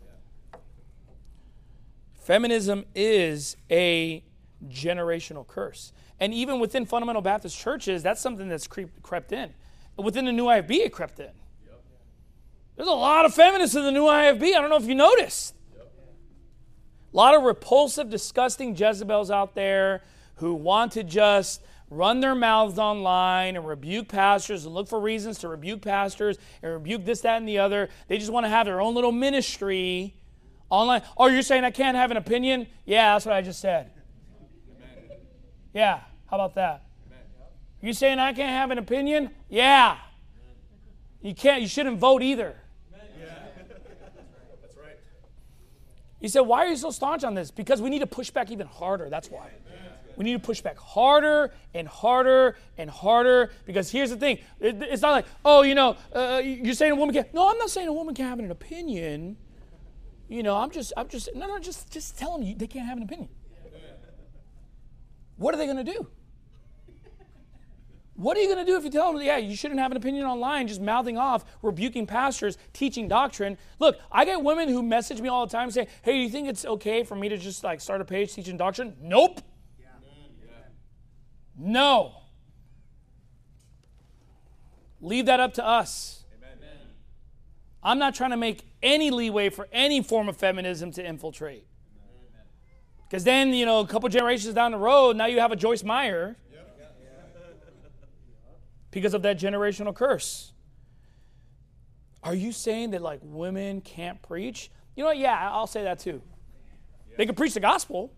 Feminism is a generational curse. And even within fundamental Baptist churches, that's something that's crept in. Within the new IFB, it crept in. There's a lot of feminists in the new IFB. I don't know if you noticed. A lot of repulsive, disgusting Jezebels out there who want to just run their mouths online and rebuke pastors and look for reasons to rebuke pastors and rebuke this, that, and the other. They just want to have their own little ministry online. Oh, you're saying I can't have an opinion? Yeah, that's what I just said. Yeah, how about that? You saying I can't have an opinion? Yeah. You can't. You shouldn't vote either. That's right. You said, why are you so staunch on this? Because we need to push back even harder. That's why. We need to push back harder and harder and harder. Because here's the thing. It's not like, you're saying a woman can't. No, I'm not saying a woman can't have an opinion. Just tell them they can't have an opinion. What are they going to do? What are you going to do if you tell them, you shouldn't have an opinion online, just mouthing off, rebuking pastors, teaching doctrine? Look, I get women who message me all the time saying, hey, do you think it's okay for me to just start a page teaching doctrine? Nope. Yeah. No. Leave that up to us. Amen. I'm not trying to make any leeway for any form of feminism to infiltrate. Because then, a couple generations down the road, now you have a Joyce Meyer. Because of that generational curse. Are you saying that women can't preach? You know what? Yeah, I'll say that too. They can preach the gospel,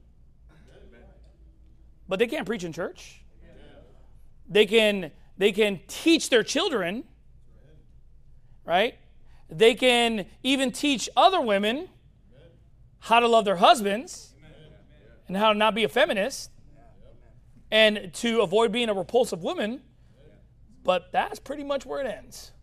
but they can't preach in church. They can teach their children, right? They can even teach other women how to love their husbands and how to not be a feminist and to avoid being a repulsive woman. But that's pretty much where it ends.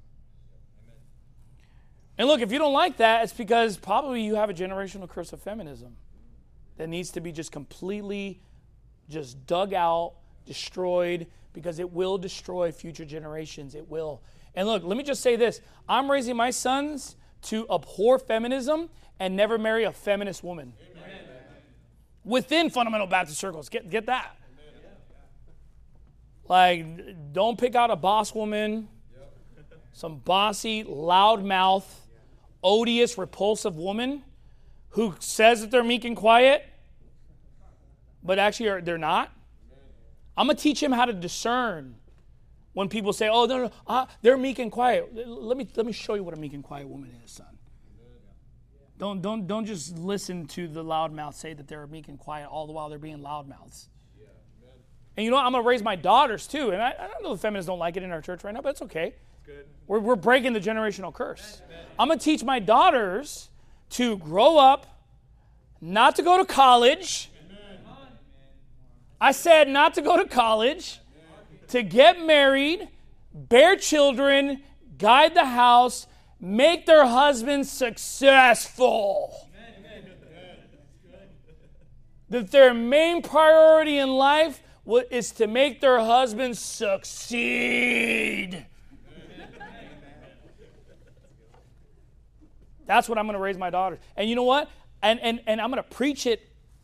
And look, if you don't like that, it's because probably you have a generational curse of feminism that needs to be just completely just dug out, destroyed, because it will destroy future generations. It will. And look, let me just say this. I'm raising my sons to abhor feminism and never marry a feminist woman. Amen. Within fundamental Baptist circles. Get that. Don't pick out a boss woman, some bossy, loudmouth, odious, repulsive woman who says that they're meek and quiet, but actually they're not. I'm going to teach him how to discern when people say, oh, no, they're meek and quiet. Let me show you what a meek and quiet woman is, son. Don't just listen to the loudmouth say that they're meek and quiet all the while they're being loudmouths. And I'm going to raise my daughters too. And I don't know if feminists don't like it in our church right now, but it's okay. Good. We're breaking the generational curse. Amen. I'm going to teach my daughters to grow up, not to go to college. I said not to go to college, to get married, bear children, guide the house, make their husbands successful. That their main priority in life is to make their husbands succeed. That's what I'm going to raise my daughters. And you know what? And I'm going to preach it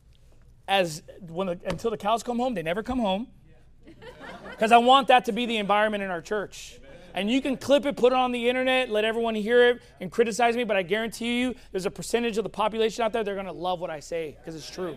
until the cows come home. They never come home. Because I want that to be the environment in our church. And you can clip it, put it on the internet, let everyone hear it, and criticize me, but I guarantee you there's a percentage of the population out there, they're going to love what I say, because it's true.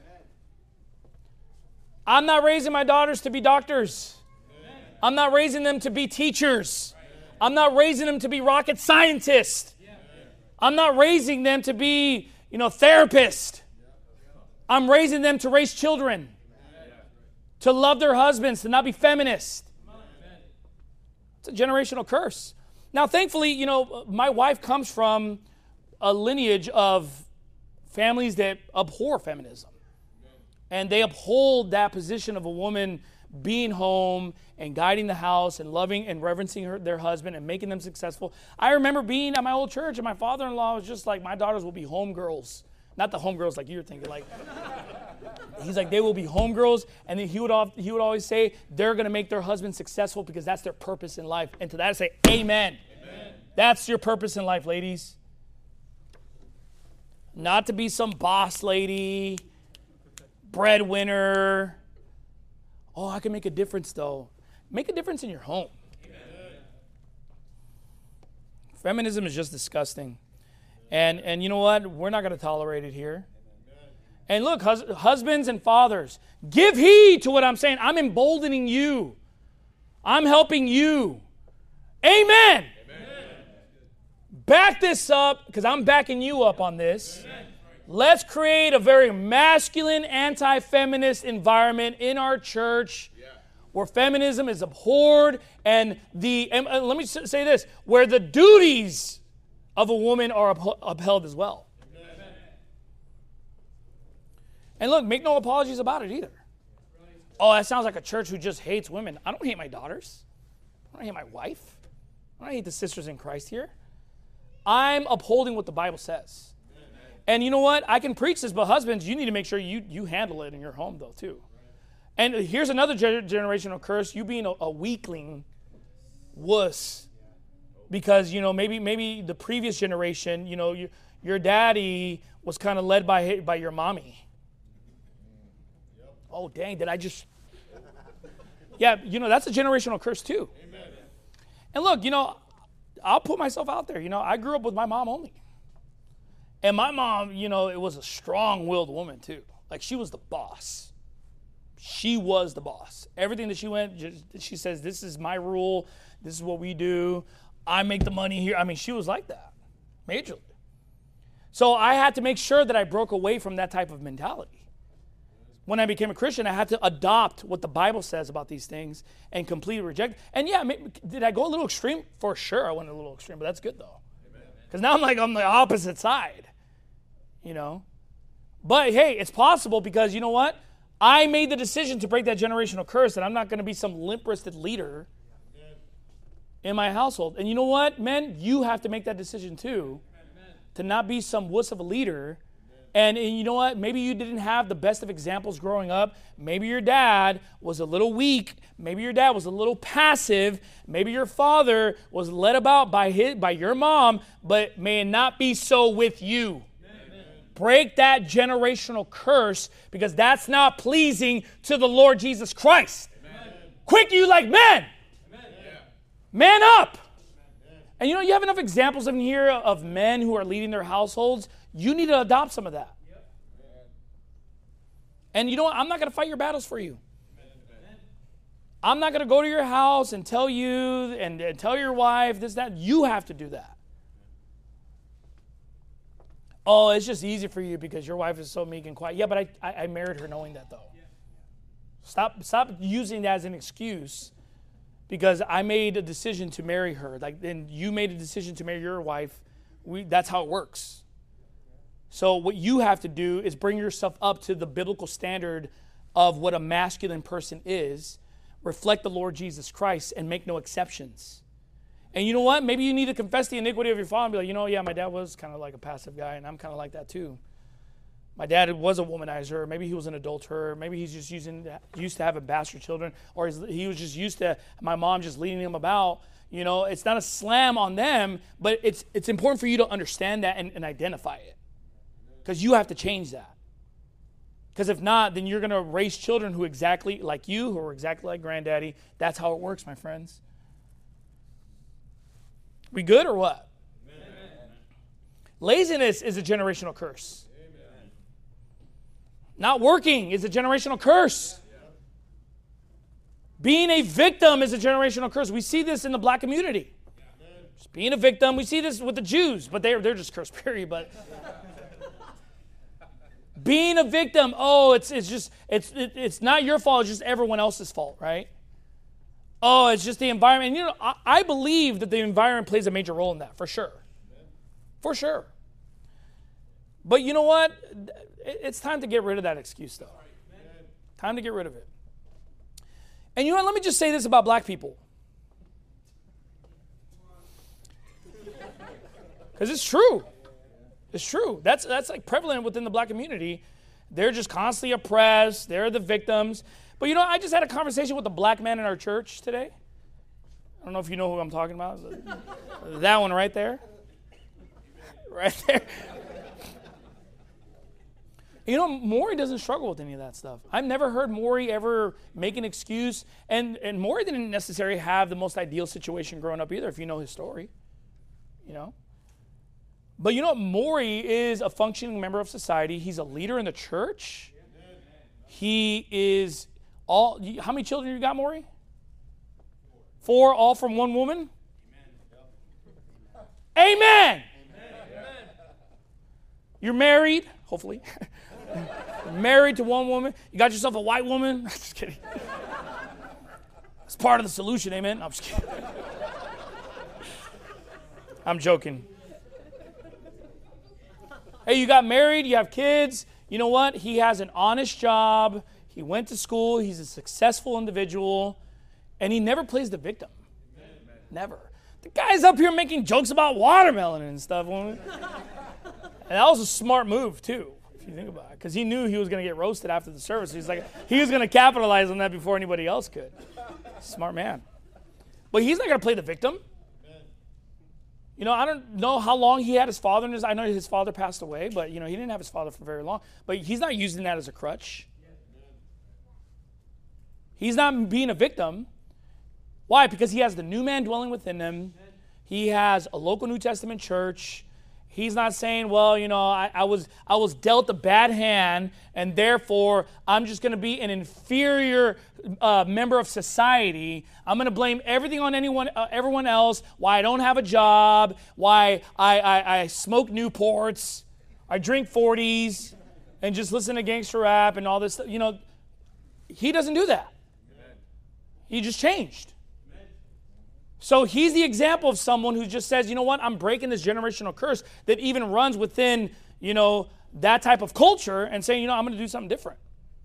I'm not raising my daughters to be doctors. I'm not raising them to be teachers. I'm not raising them to be rocket scientists. I'm not raising them to be, therapists. I'm raising them to raise children, to love their husbands, to not be feminists. It's a generational curse. Now, thankfully, my wife comes from a lineage of families that abhor feminism. And they uphold that position of a woman being home and guiding the house and loving and reverencing their husband and making them successful. I remember being at my old church, and my father-in-law was just like, my daughters will be homegirls. Not the homegirls like you're thinking. He's like, they will be homegirls. And then he would always say, they're going to make their husband successful because that's their purpose in life. And to that I say, amen. That's your purpose in life, ladies. Not to be some boss lady, breadwinner. Oh, I can make a difference, though. Make a difference in your home. Feminism is just disgusting. And you know what? We're not going to tolerate it here. And look, husbands and fathers, give heed to what I'm saying. I'm emboldening you. I'm helping you. Amen. Back this up, because I'm backing you up on this. Let's create a very masculine, anti-feminist environment in our church where feminism is abhorred and let me say this, where the duties of a woman are upheld as well. And look, make no apologies about it either. Oh, that sounds like a church who just hates women. I don't hate my daughters. I don't hate my wife. I don't hate the sisters in Christ here. I'm upholding what the Bible says. And you know what? I can preach this, but husbands, you need to make sure you handle it in your home, though, too. And here's another generational curse, you being a weakling wuss. Because, maybe the previous generation, your daddy was kind of led by your mommy. Oh, dang, did I just... Yeah, that's a generational curse, too. And look, I'll put myself out there. I grew up with my mom only. And my mom, it was a strong-willed woman, too. Like, she was the boss. She was the boss. Everything that she says, this is my rule. This is what we do. I make the money here. I mean, she was like that, majorly. So I had to make sure that I broke away from that type of mentality. When I became a Christian, I had to adopt what the Bible says about these things and completely reject. And yeah, did I go a little extreme? For sure I went a little extreme, but that's good, though. Because now I'm like on the opposite side. But hey, it's possible because you know what? I made the decision to break that generational curse and I'm not going to be some limp-wristed leader in my household. And you know what, men? You have to make that decision too, to not be some wuss of a leader. And you know what? Maybe you didn't have the best of examples growing up. Maybe your dad was a little weak. Maybe your dad was a little passive. Maybe your father was led about by your mom, but may it not be so with you. Break that generational curse because that's not pleasing to the Lord Jesus Christ. Amen. Quick, you like men. Amen. Man up. And you have enough examples in here of men who are leading their households. You need to adopt some of that. And you know what? I'm not going to fight your battles for you. I'm not going to go to your house and tell you and tell your wife this, that. You have to do that. Oh, it's just easy for you because your wife is so meek and quiet. Yeah, but I married her knowing that, though. Stop using that as an excuse because I made a decision to marry her. And you made a decision to marry your wife. That's how it works. So what you have to do is bring yourself up to the biblical standard of what a masculine person is, reflect the Lord Jesus Christ, and make no exceptions. And you know what? Maybe you need to confess the iniquity of your father and be like, you know, yeah, my dad was kind of like a passive guy, and I'm kind of like that too. My dad was a womanizer. Maybe he was an adulterer. Maybe he's just used to having bastard children, or he was just used to my mom just leading him about. You know, it's not a slam on them, but it's important for you to understand that and identify it, because you have to change that. Because if not, then you're going to raise children who exactly like you, who are exactly like granddaddy. That's how it works, my friends. We good or what? Amen. Laziness is a generational curse. Amen. Not working is a generational curse. Being a victim is a generational curse. We see this in the black community. Just being a victim. We see this with the Jews, but they're just cursed, period. But being a victim, it's not your fault. It's just everyone else's fault, right? Oh, it's just the environment. And, you know, I believe that the environment plays a major role in that, for sure. For sure. But you know what? It's time to get rid of that excuse, though. Time to get rid of it. And you know what? Let me just say this about black people. Because it's true. It's true. That's like prevalent within the black community. They're just constantly oppressed. They're the victims. But you know, I just had a conversation with a black man in our church today. I don't know if you know who I'm talking about. That one right there. Right there. You know, Maury doesn't struggle with any of that stuff. I've never heard Maury ever make an excuse. And Maury didn't necessarily have the most ideal situation growing up either, if you know his story. You know? But you know what? Maury is a functioning member of society. He's a leader in the church. He is how many children you got, Maury? 4, all from one woman? Amen. Amen. You're married, hopefully. Married to one woman. You got yourself a white woman. Just kidding. It's part of the solution, amen? No, I'm just kidding. I'm joking. Hey, you got married, you have kids. You know what? He has an honest job. He went to school. He's a successful individual. And he never plays the victim. Amen. Never. The guy's up here making jokes about watermelon and stuff. And that was a smart move, too, if you think about it. Because he knew he was going to get roasted after the service. He was going to capitalize on that before anybody else could. Smart man. But he's not going to play the victim. You know, I don't know how long he had his father. I know his father passed away, but, you know, he didn't have his father for very long. But he's not using that as a crutch. He's not being a victim. Why? Because he has the new man dwelling within him. He has a local New Testament church. He's not saying, well, you know, I was dealt a bad hand, and therefore I'm just going to be an inferior member of society. I'm going to blame everything on everyone else. Why I don't have a job. Why I smoke Newports. I drink 40s, and just listen to gangster rap and all this stuff. You know, he doesn't do that. He just changed. So he's the example of someone who just says, you know what, I'm breaking this generational curse that even runs within, you know, that type of culture, and saying, you know, I'm going to do something different.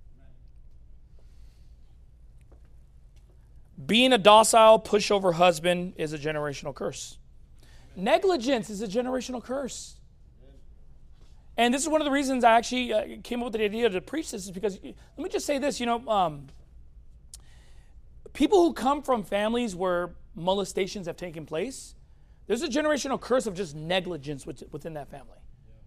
Being a docile, pushover husband is a generational curse. Negligence is a generational curse. And this is one of the reasons I actually came up with the idea to preach this, is because, let me just say this, you know, people who come from families where molestations have taken place, there's a generational curse of just negligence within that family.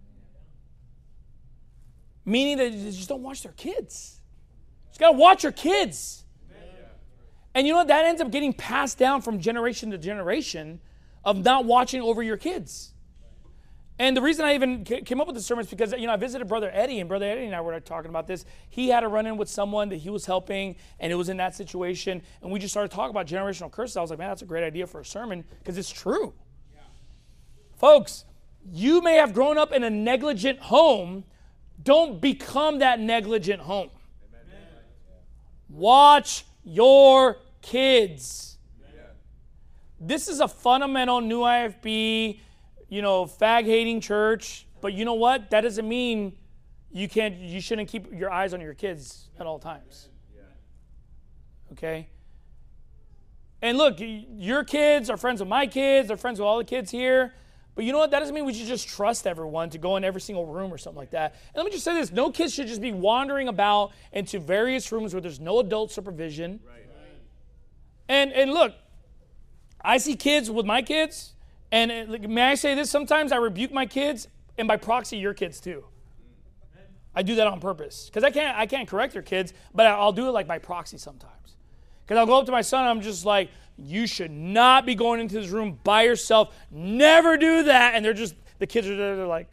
Meaning that they just don't watch their kids. You just got to watch your kids. And you know what? That ends up getting passed down from generation to generation of not watching over your kids. And the reason I even came up with the sermon is because, you know, I visited Brother Eddie, and Brother Eddie and I were talking about this. He had a run-in with someone that he was helping, and it was in that situation. And we just started talking about generational curses. I was like, man, that's a great idea for a sermon, because it's true. Yeah. Folks, you may have grown up in a negligent home. Don't become that negligent home. Amen. Watch your kids. Amen. This is a fundamental new IFB, you know, fag-hating church. But you know what? That doesn't mean you shouldn't keep your eyes on your kids at all times. Okay? And look, your kids are friends with my kids, they're friends with all the kids here. But you know what? That doesn't mean we should just trust everyone to go in every single room or something like that. And let me just say this. No kids should just be wandering about into various rooms where there's no adult supervision. Right. And look, I see kids with my kids, and may I say this? Sometimes I rebuke my kids, and by proxy, your kids too. I do that on purpose. Because I can't correct your kids, but I'll do it like by proxy sometimes. Because I'll go up to my son, and I'm just like, you should not be going into this room by yourself. Never do that. And the kids are there, they're like,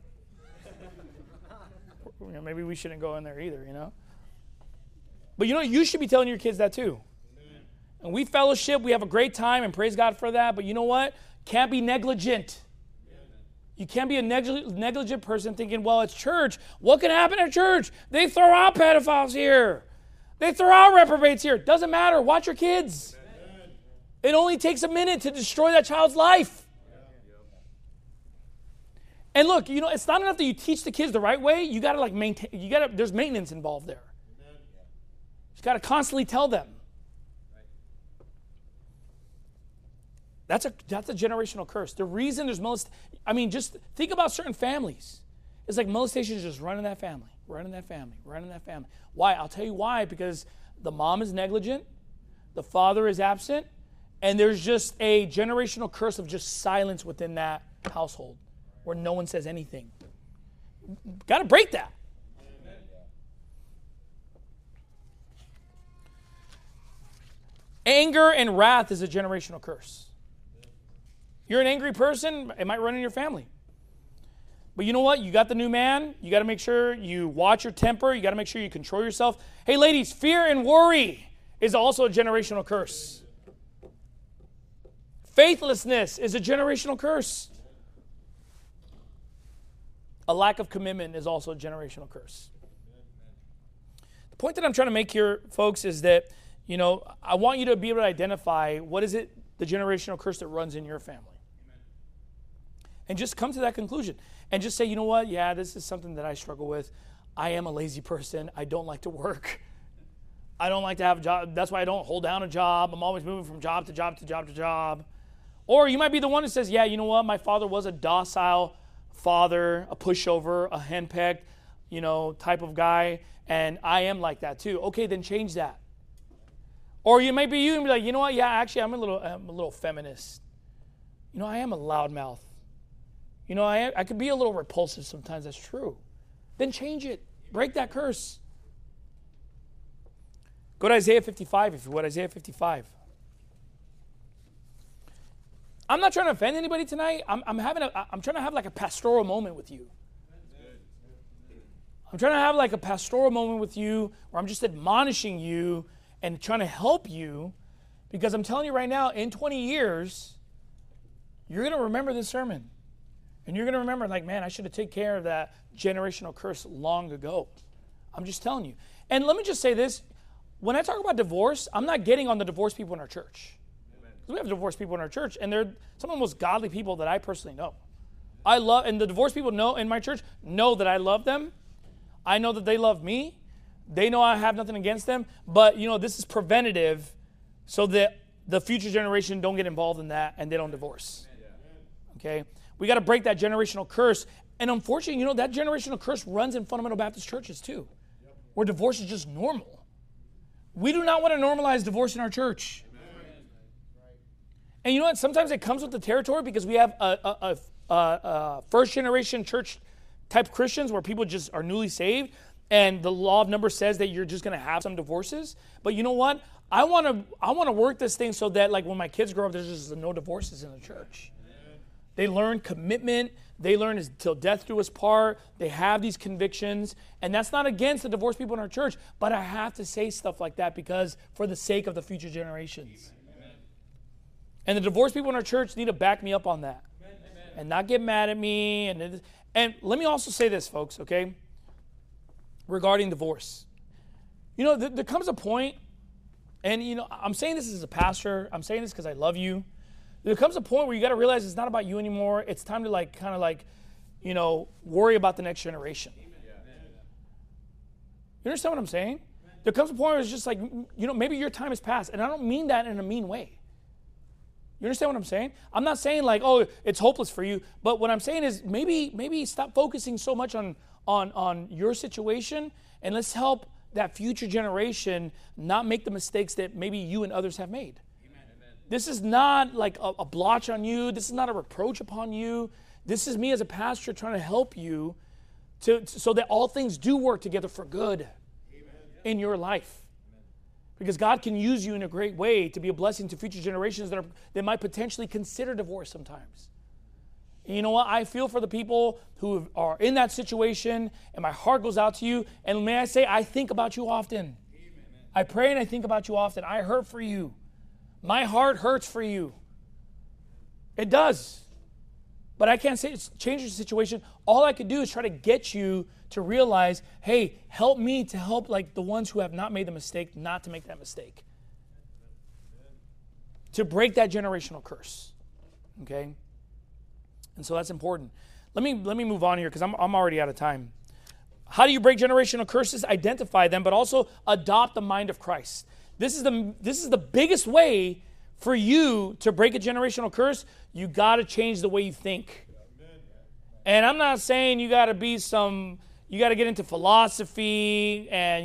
maybe we shouldn't go in there either, But you should be telling your kids that too. And we fellowship, we have a great time, and praise God for that. But you know what? Can't be negligent. You can't be a negligent person thinking, well, it's church. What can happen at church? They throw out pedophiles here. They throw out reprobates here. Doesn't matter. Watch your kids. It only takes a minute to destroy that child's life. And look, it's not enough that you teach the kids the right way. You got to maintain. There's maintenance involved there. You got to constantly tell them. That's a generational curse. The reason there's just think about certain families. It's like molestation is just running that family. Why? I'll tell you why. Because the mom is negligent, the father is absent, and there's just a generational curse of just silence within that household where no one says anything. Got to break that. Anger and wrath is a generational curse. You're an angry person, it might run in your family. But you know what? You got the new man. You got to make sure you watch your temper. You got to make sure you control yourself. Hey, ladies, fear and worry is also a generational curse. Faithlessness is a generational curse. A lack of commitment is also a generational curse. The point that I'm trying to make here, folks, is that, I want you to be able to identify what is it, the generational curse that runs in your family. And just come to that conclusion. And just say, you know what? Yeah, this is something that I struggle with. I am a lazy person. I don't like to work. I don't like to have a job. That's why I don't hold down a job. I'm always moving from job to job to job to job. Or you might be the one who says, yeah, you know what? My father was a docile father, a pushover, a henpecked, type of guy. And I am like that too. Okay, then change that. Or you might be you and be like, you know what? Yeah, actually, I'm a little feminist. I am a loudmouth. I could be a little repulsive sometimes. That's true. Then change it. Break that curse. Go to Isaiah 55 if you would. Isaiah 55. I'm not trying to offend anybody tonight. I'm trying to have like a pastoral moment with you. I'm trying to have like a pastoral moment with you where I'm just admonishing you and trying to help you, because I'm telling you right now, in 20 years, you're going to remember this sermon. And you're going to remember, like, man, I should have taken care of that generational curse long ago. I'm just telling you. And let me just say this. When I talk about divorce, I'm not getting on the divorced people in our church. We have divorced people in our church, and they're some of the most godly people that I personally know. And the divorced people in my church know that I love them. I know that they love me. They know I have nothing against them. But, this is preventative so that the future generation don't get involved in that and they don't divorce. Okay? We got to break that generational curse. And unfortunately, that generational curse runs in fundamental Baptist churches too, where divorce is just normal. We do not want to normalize divorce in our church. And you know what? Sometimes it comes with the territory, because we have a first-generation church type Christians where people just are newly saved, and the law of numbers says that you're just going to have some divorces. But you know what? I want to work this thing so that, like, when my kids grow up, there's just no divorces in the church. They learn commitment. They learn until death do us part. They have these convictions. And that's not against the divorced people in our church, but I have to say stuff like that because for the sake of the future generations. Amen. And the divorced people in our church need to back me up on that. Amen. And not get mad at me. And let me also say this, folks, okay, regarding divorce. There comes a point, and, I'm saying this as a pastor. I'm saying this because I love you. There comes a point where you got to realize it's not about you anymore. It's time to worry about the next generation. You understand what I'm saying? There comes a point where it's just like, maybe your time has passed. And I don't mean that in a mean way. You understand what I'm saying? I'm not saying like, oh, it's hopeless for you. But what I'm saying is maybe stop focusing so much on your situation, and let's help that future generation not make the mistakes that maybe you and others have made. Amen. This is not like a blotch on you. This is not a reproach upon you. This is me as a pastor trying to help you so that all things do work together for good in your life. Because God can use you in a great way to be a blessing to future generations that might potentially consider divorce sometimes. And you know what? I feel for the people who are in that situation, and my heart goes out to you. And may I say, I think about you often. I pray and I think about you often. I hurt for you. My heart hurts for you. It does. But I can't say it's change your situation. All I could do is try to get you to realize, hey, help me to help like the ones who have not made the mistake not to make that mistake. To break that generational curse. Okay? And so that's important. Let me move on here because I'm already out of time. How do you break generational curses? Identify them, but also adopt the mind of Christ. This is the biggest way for you to break a generational curse. You got to change the way you think. And I'm not saying you got to get into philosophy and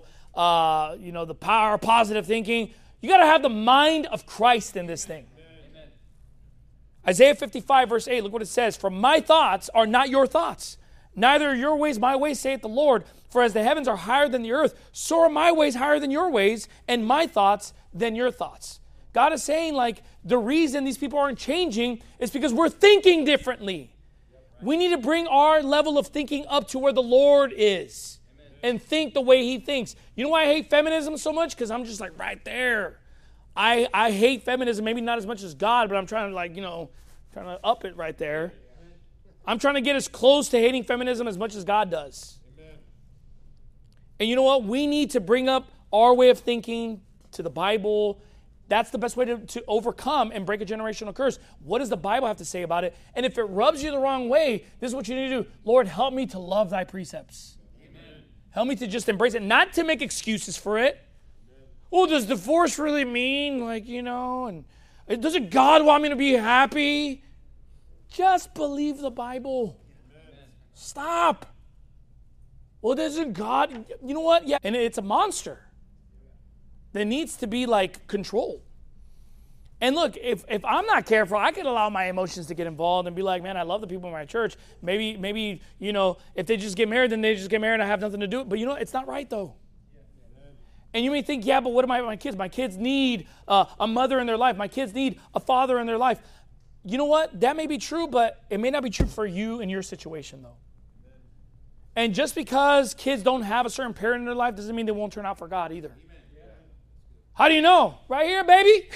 the power of positive thinking. You got to have the mind of Christ in this thing. Amen. Isaiah 55 verse 8, look what it says. For my thoughts are not your thoughts, neither are your ways my ways, saith the Lord. For as the heavens are higher than the earth, so are my ways higher than your ways, and my thoughts than your thoughts. God is saying, like, the reason these people aren't changing is because we're thinking differently. We need to bring our level of thinking up to where the Lord is and think the way He thinks. You know why I hate feminism so much? Because I'm just like right there. I hate feminism, maybe not as much as God, but I'm trying to trying to up it right there. I'm trying to get as close to hating feminism as much as God does. And you know what? We need to bring up our way of thinking to the Bible. That's the best way to overcome and break a generational curse. What does the Bible have to say about it? And if it rubs you the wrong way, this is what you need to do. Lord, help me to love thy precepts. Amen. Help me to just embrace it, not to make excuses for it. Well, does divorce really mean, and doesn't God want me to be happy? Just believe the Bible. Amen. Stop. Well, doesn't God, you know what? Yeah, and it's a monster that needs to be controlled. And look, if I'm not careful, I can allow my emotions to get involved and be like, man, I love the people in my church. Maybe if they just get married, then they just get married and I have nothing to do. But it's not right though. And you may think, yeah, but what about my kids? My kids need a mother in their life. My kids need a father in their life. You know what? That may be true, but it may not be true for you in your situation though. And just because kids don't have a certain parent in their life doesn't mean they won't turn out for God either. How do you know? Right here, baby.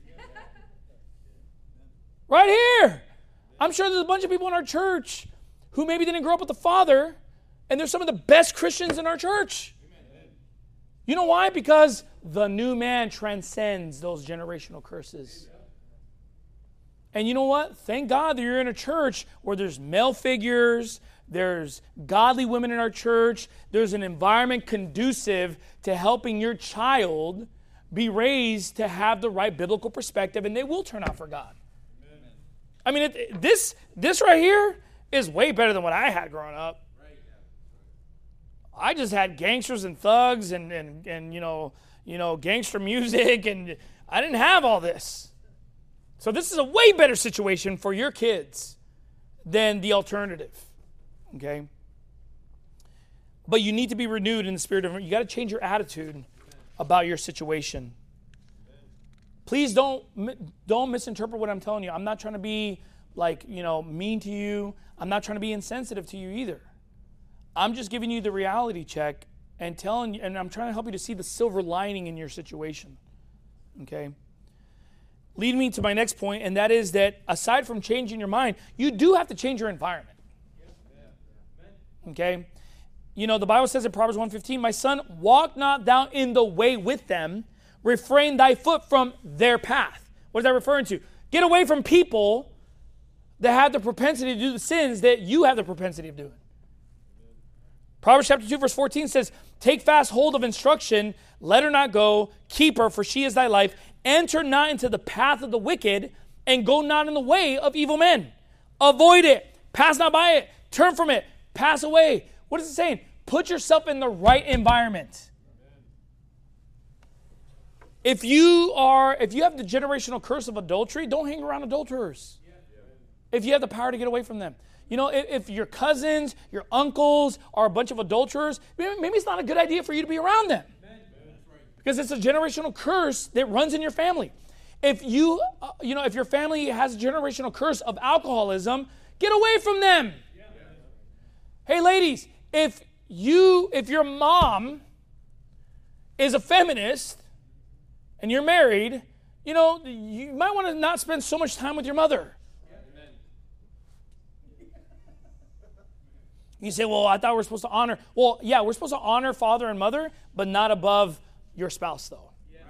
Right here. I'm sure there's a bunch of people in our church who maybe didn't grow up with a father, and they're some of the best Christians in our church. You know why? Because the new man transcends those generational curses. And you know what? Thank God that you're in a church where there's male figures, there's godly women in our church, there's an environment conducive to helping your child be raised to have the right biblical perspective, and they will turn out for God. Amen. I mean, this right here is way better than what I had growing up. I just had gangsters and thugs and gangster music, and I didn't have all this. So this is a way better situation for your kids than the alternative. Okay? But you need to be renewed in the spirit of, you got to change your attitude about your situation. Please don't misinterpret what I'm telling you. I'm not trying to be mean to you. I'm not trying to be insensitive to you either. I'm just giving you the reality check and telling you, and I'm trying to help you to see the silver lining in your situation. Okay? Lead me to my next point, and that is that aside from changing your mind, you do have to change your environment. Okay? The Bible says in Proverbs 1:15, my son, walk not thou in the way with them, refrain thy foot from their path. What is that referring to? Get away from people that have the propensity to do the sins that you have the propensity of doing. Proverbs chapter 2, verse 14 says, take fast hold of instruction, let her not go, keep her, for she is thy life. Enter not into the path of the wicked, and go not in the way of evil men. Avoid it. Pass not by it. Turn from it. Pass away. What is it saying? Put yourself in the right environment. If you have the generational curse of adultery, don't hang around adulterers. If you have the power to get away from them. You know, if your cousins, your uncles are a bunch of adulterers, maybe it's not a good idea for you to be around them. Because it's a generational curse that runs in your family. If if your family has a generational curse of alcoholism, get away from them. Hey, ladies, if your mom is a feminist and you're married, you might want to not spend so much time with your mother. You say, well, I thought we were supposed to honor. Well, yeah, we're supposed to honor father and mother, but not above your spouse, though. Yeah.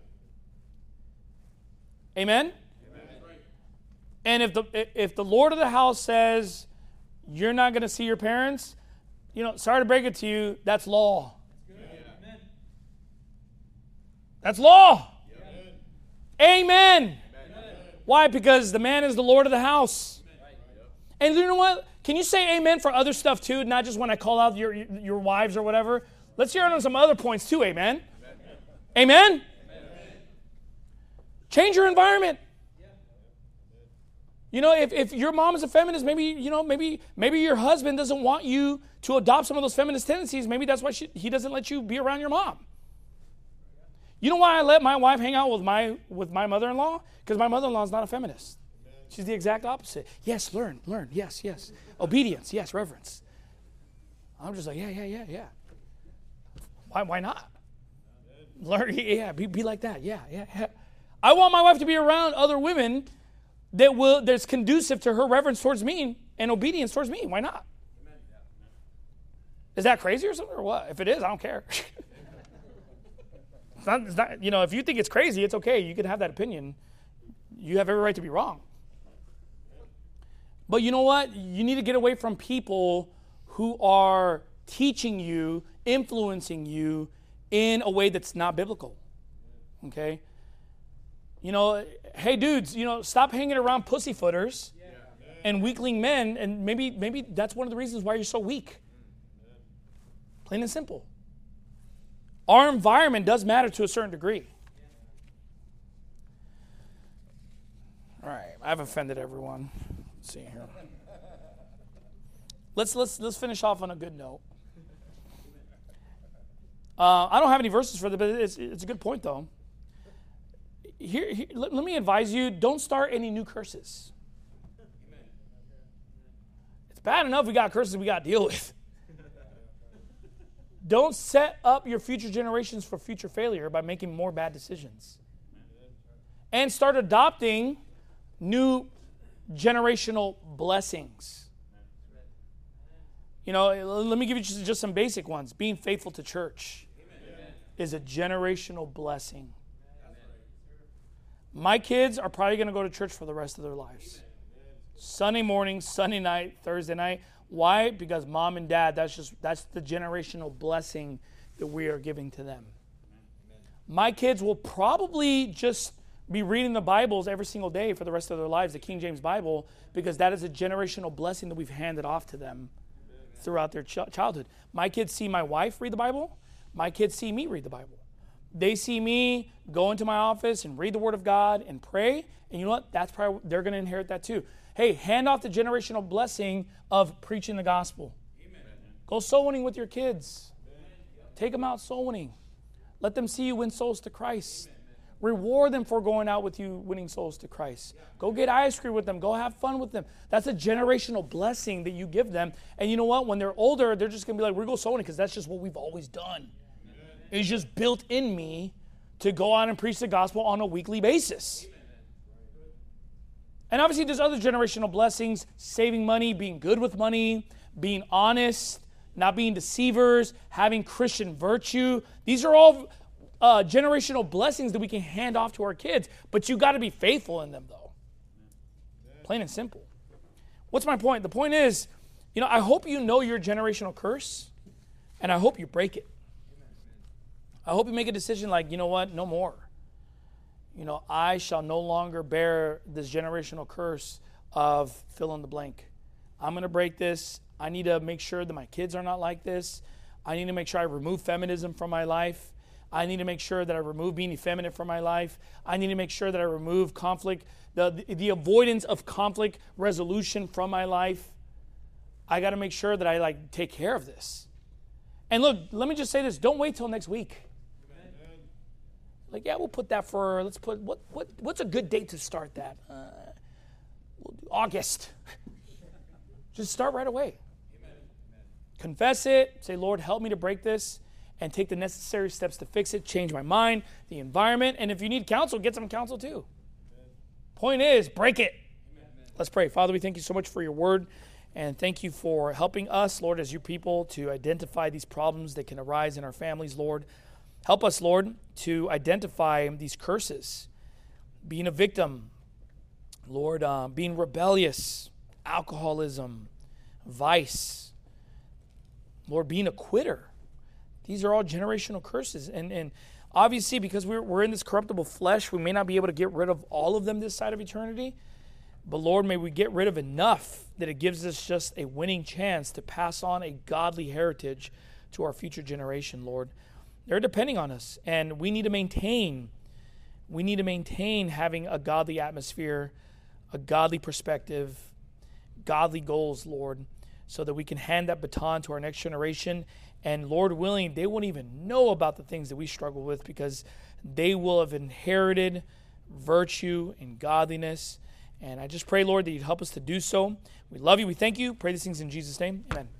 Amen? Amen? And if the Lord of the house says you're not going to see your parents, sorry to break it to you, that's law. Yeah. That's law. Yeah. Amen. Amen. Why? Because the man is the Lord of the house. And you know what? Can you say amen for other stuff too, not just when I call out your wives or whatever? Let's hear it on some other points too, amen? Amen? Amen? Change your environment. If your mom is a feminist, maybe your husband doesn't want you to adopt some of those feminist tendencies. Maybe that's why he doesn't let you be around your mom. You know why I let my wife hang out with my mother-in-law? Because my mother-in-law is not a feminist. She's the exact opposite. Yes, learn. Yes. Obedience, yes, reverence. I'm just like, yeah. Why not? Learn, yeah, be like that. Yeah. I want my wife to be around other women that's conducive to her reverence towards me and obedience towards me. Why not? Is that crazy or something or what? If it is, I don't care. It's not, if you think it's crazy, it's okay. You can have that opinion. You have every right to be wrong. But you know what? You need to get away from people who are teaching you, influencing you in a way that's not biblical. Okay? Hey dudes, stop hanging around pussyfooters and weakling men, and maybe that's one of the reasons why you're so weak. Plain and simple. Our environment does matter to a certain degree. All right, I've offended everyone. Let's see here. Let's finish off on a good note. I don't have any verses for that, but it's a good point though. Here, let me advise you: don't start any new curses. It's bad enough we got curses we got to deal with. Don't set up your future generations for future failure by making more bad decisions. And start adopting new generational blessings. Let me give you just some basic ones. Being faithful to church is a generational blessing. My kids are probably going to go to church for the rest of their lives. Sunday morning, Sunday night, Thursday night. Why? Because mom and dad, that's the generational blessing that we are giving to them. My kids will probably just be reading the Bibles every single day for the rest of their lives, the King James Bible, because that is a generational blessing that we've handed off to them throughout their childhood. My kids see my wife read the Bible. My kids see me read the Bible. They see me go into my office and read the Word of God and pray. And you know what? That's probably, they're going to inherit that too. Hey, hand off the generational blessing of preaching the gospel. Amen. Go soul winning with your kids. Amen. Take them out soul winning. Let them see you win souls to Christ. Amen. Reward them for going out with you, winning souls to Christ. Go get ice cream with them. Go have fun with them. That's a generational blessing that you give them. And you know what? When they're older, they're just going to be like, we're going to soul winning because that's just what we've always done. Amen. It's just built in me to go out and preach the gospel on a weekly basis. Amen. And obviously there's other generational blessings, saving money, being good with money, being honest, not being deceivers, having Christian virtue. These are all generational blessings that we can hand off to our kids, but you got to be faithful in them though. Plain and simple. What's my point? The point is, I hope you know your generational curse, and I hope you break it. I hope you make a decision like, you know what, no more. I shall no longer bear this generational curse of fill in the blank. I'm going to break this. I need to make sure that my kids are not like this. I need to make sure I remove feminism from my life. I need to make sure that I remove being effeminate from my life. I need to make sure that I remove conflict, the avoidance of conflict resolution from my life. I got to make sure that I take care of this. And look, let me just say this. Don't wait till next week. We'll put that what's a good date to start that? We'll do August. Just start right away. Amen. Confess it. Say, Lord, help me to break this and take the necessary steps to fix it, change my mind, the environment. And if you need counsel, get some counsel too. Amen. Point is, break it. Amen. Let's pray. Father, we thank you so much for your word. And thank you for helping us, Lord, as your people to identify these problems that can arise in our families, Lord. Help us, Lord, to identify these curses, being a victim, Lord, being rebellious, alcoholism, vice, Lord, being a quitter. These are all generational curses. And obviously, because we're in this corruptible flesh, we may not be able to get rid of all of them this side of eternity. But Lord, may we get rid of enough that it gives us just a winning chance to pass on a godly heritage to our future generation, Lord. They're depending on us, and we need to maintain having a godly atmosphere, a godly perspective, godly goals, Lord, so that we can hand that baton to our next generation. And Lord willing, they won't even know about the things that we struggle with because they will have inherited virtue and godliness. And I just pray, Lord, that you'd help us to do so. We love you. We thank you. Pray these things in Jesus' name. Amen.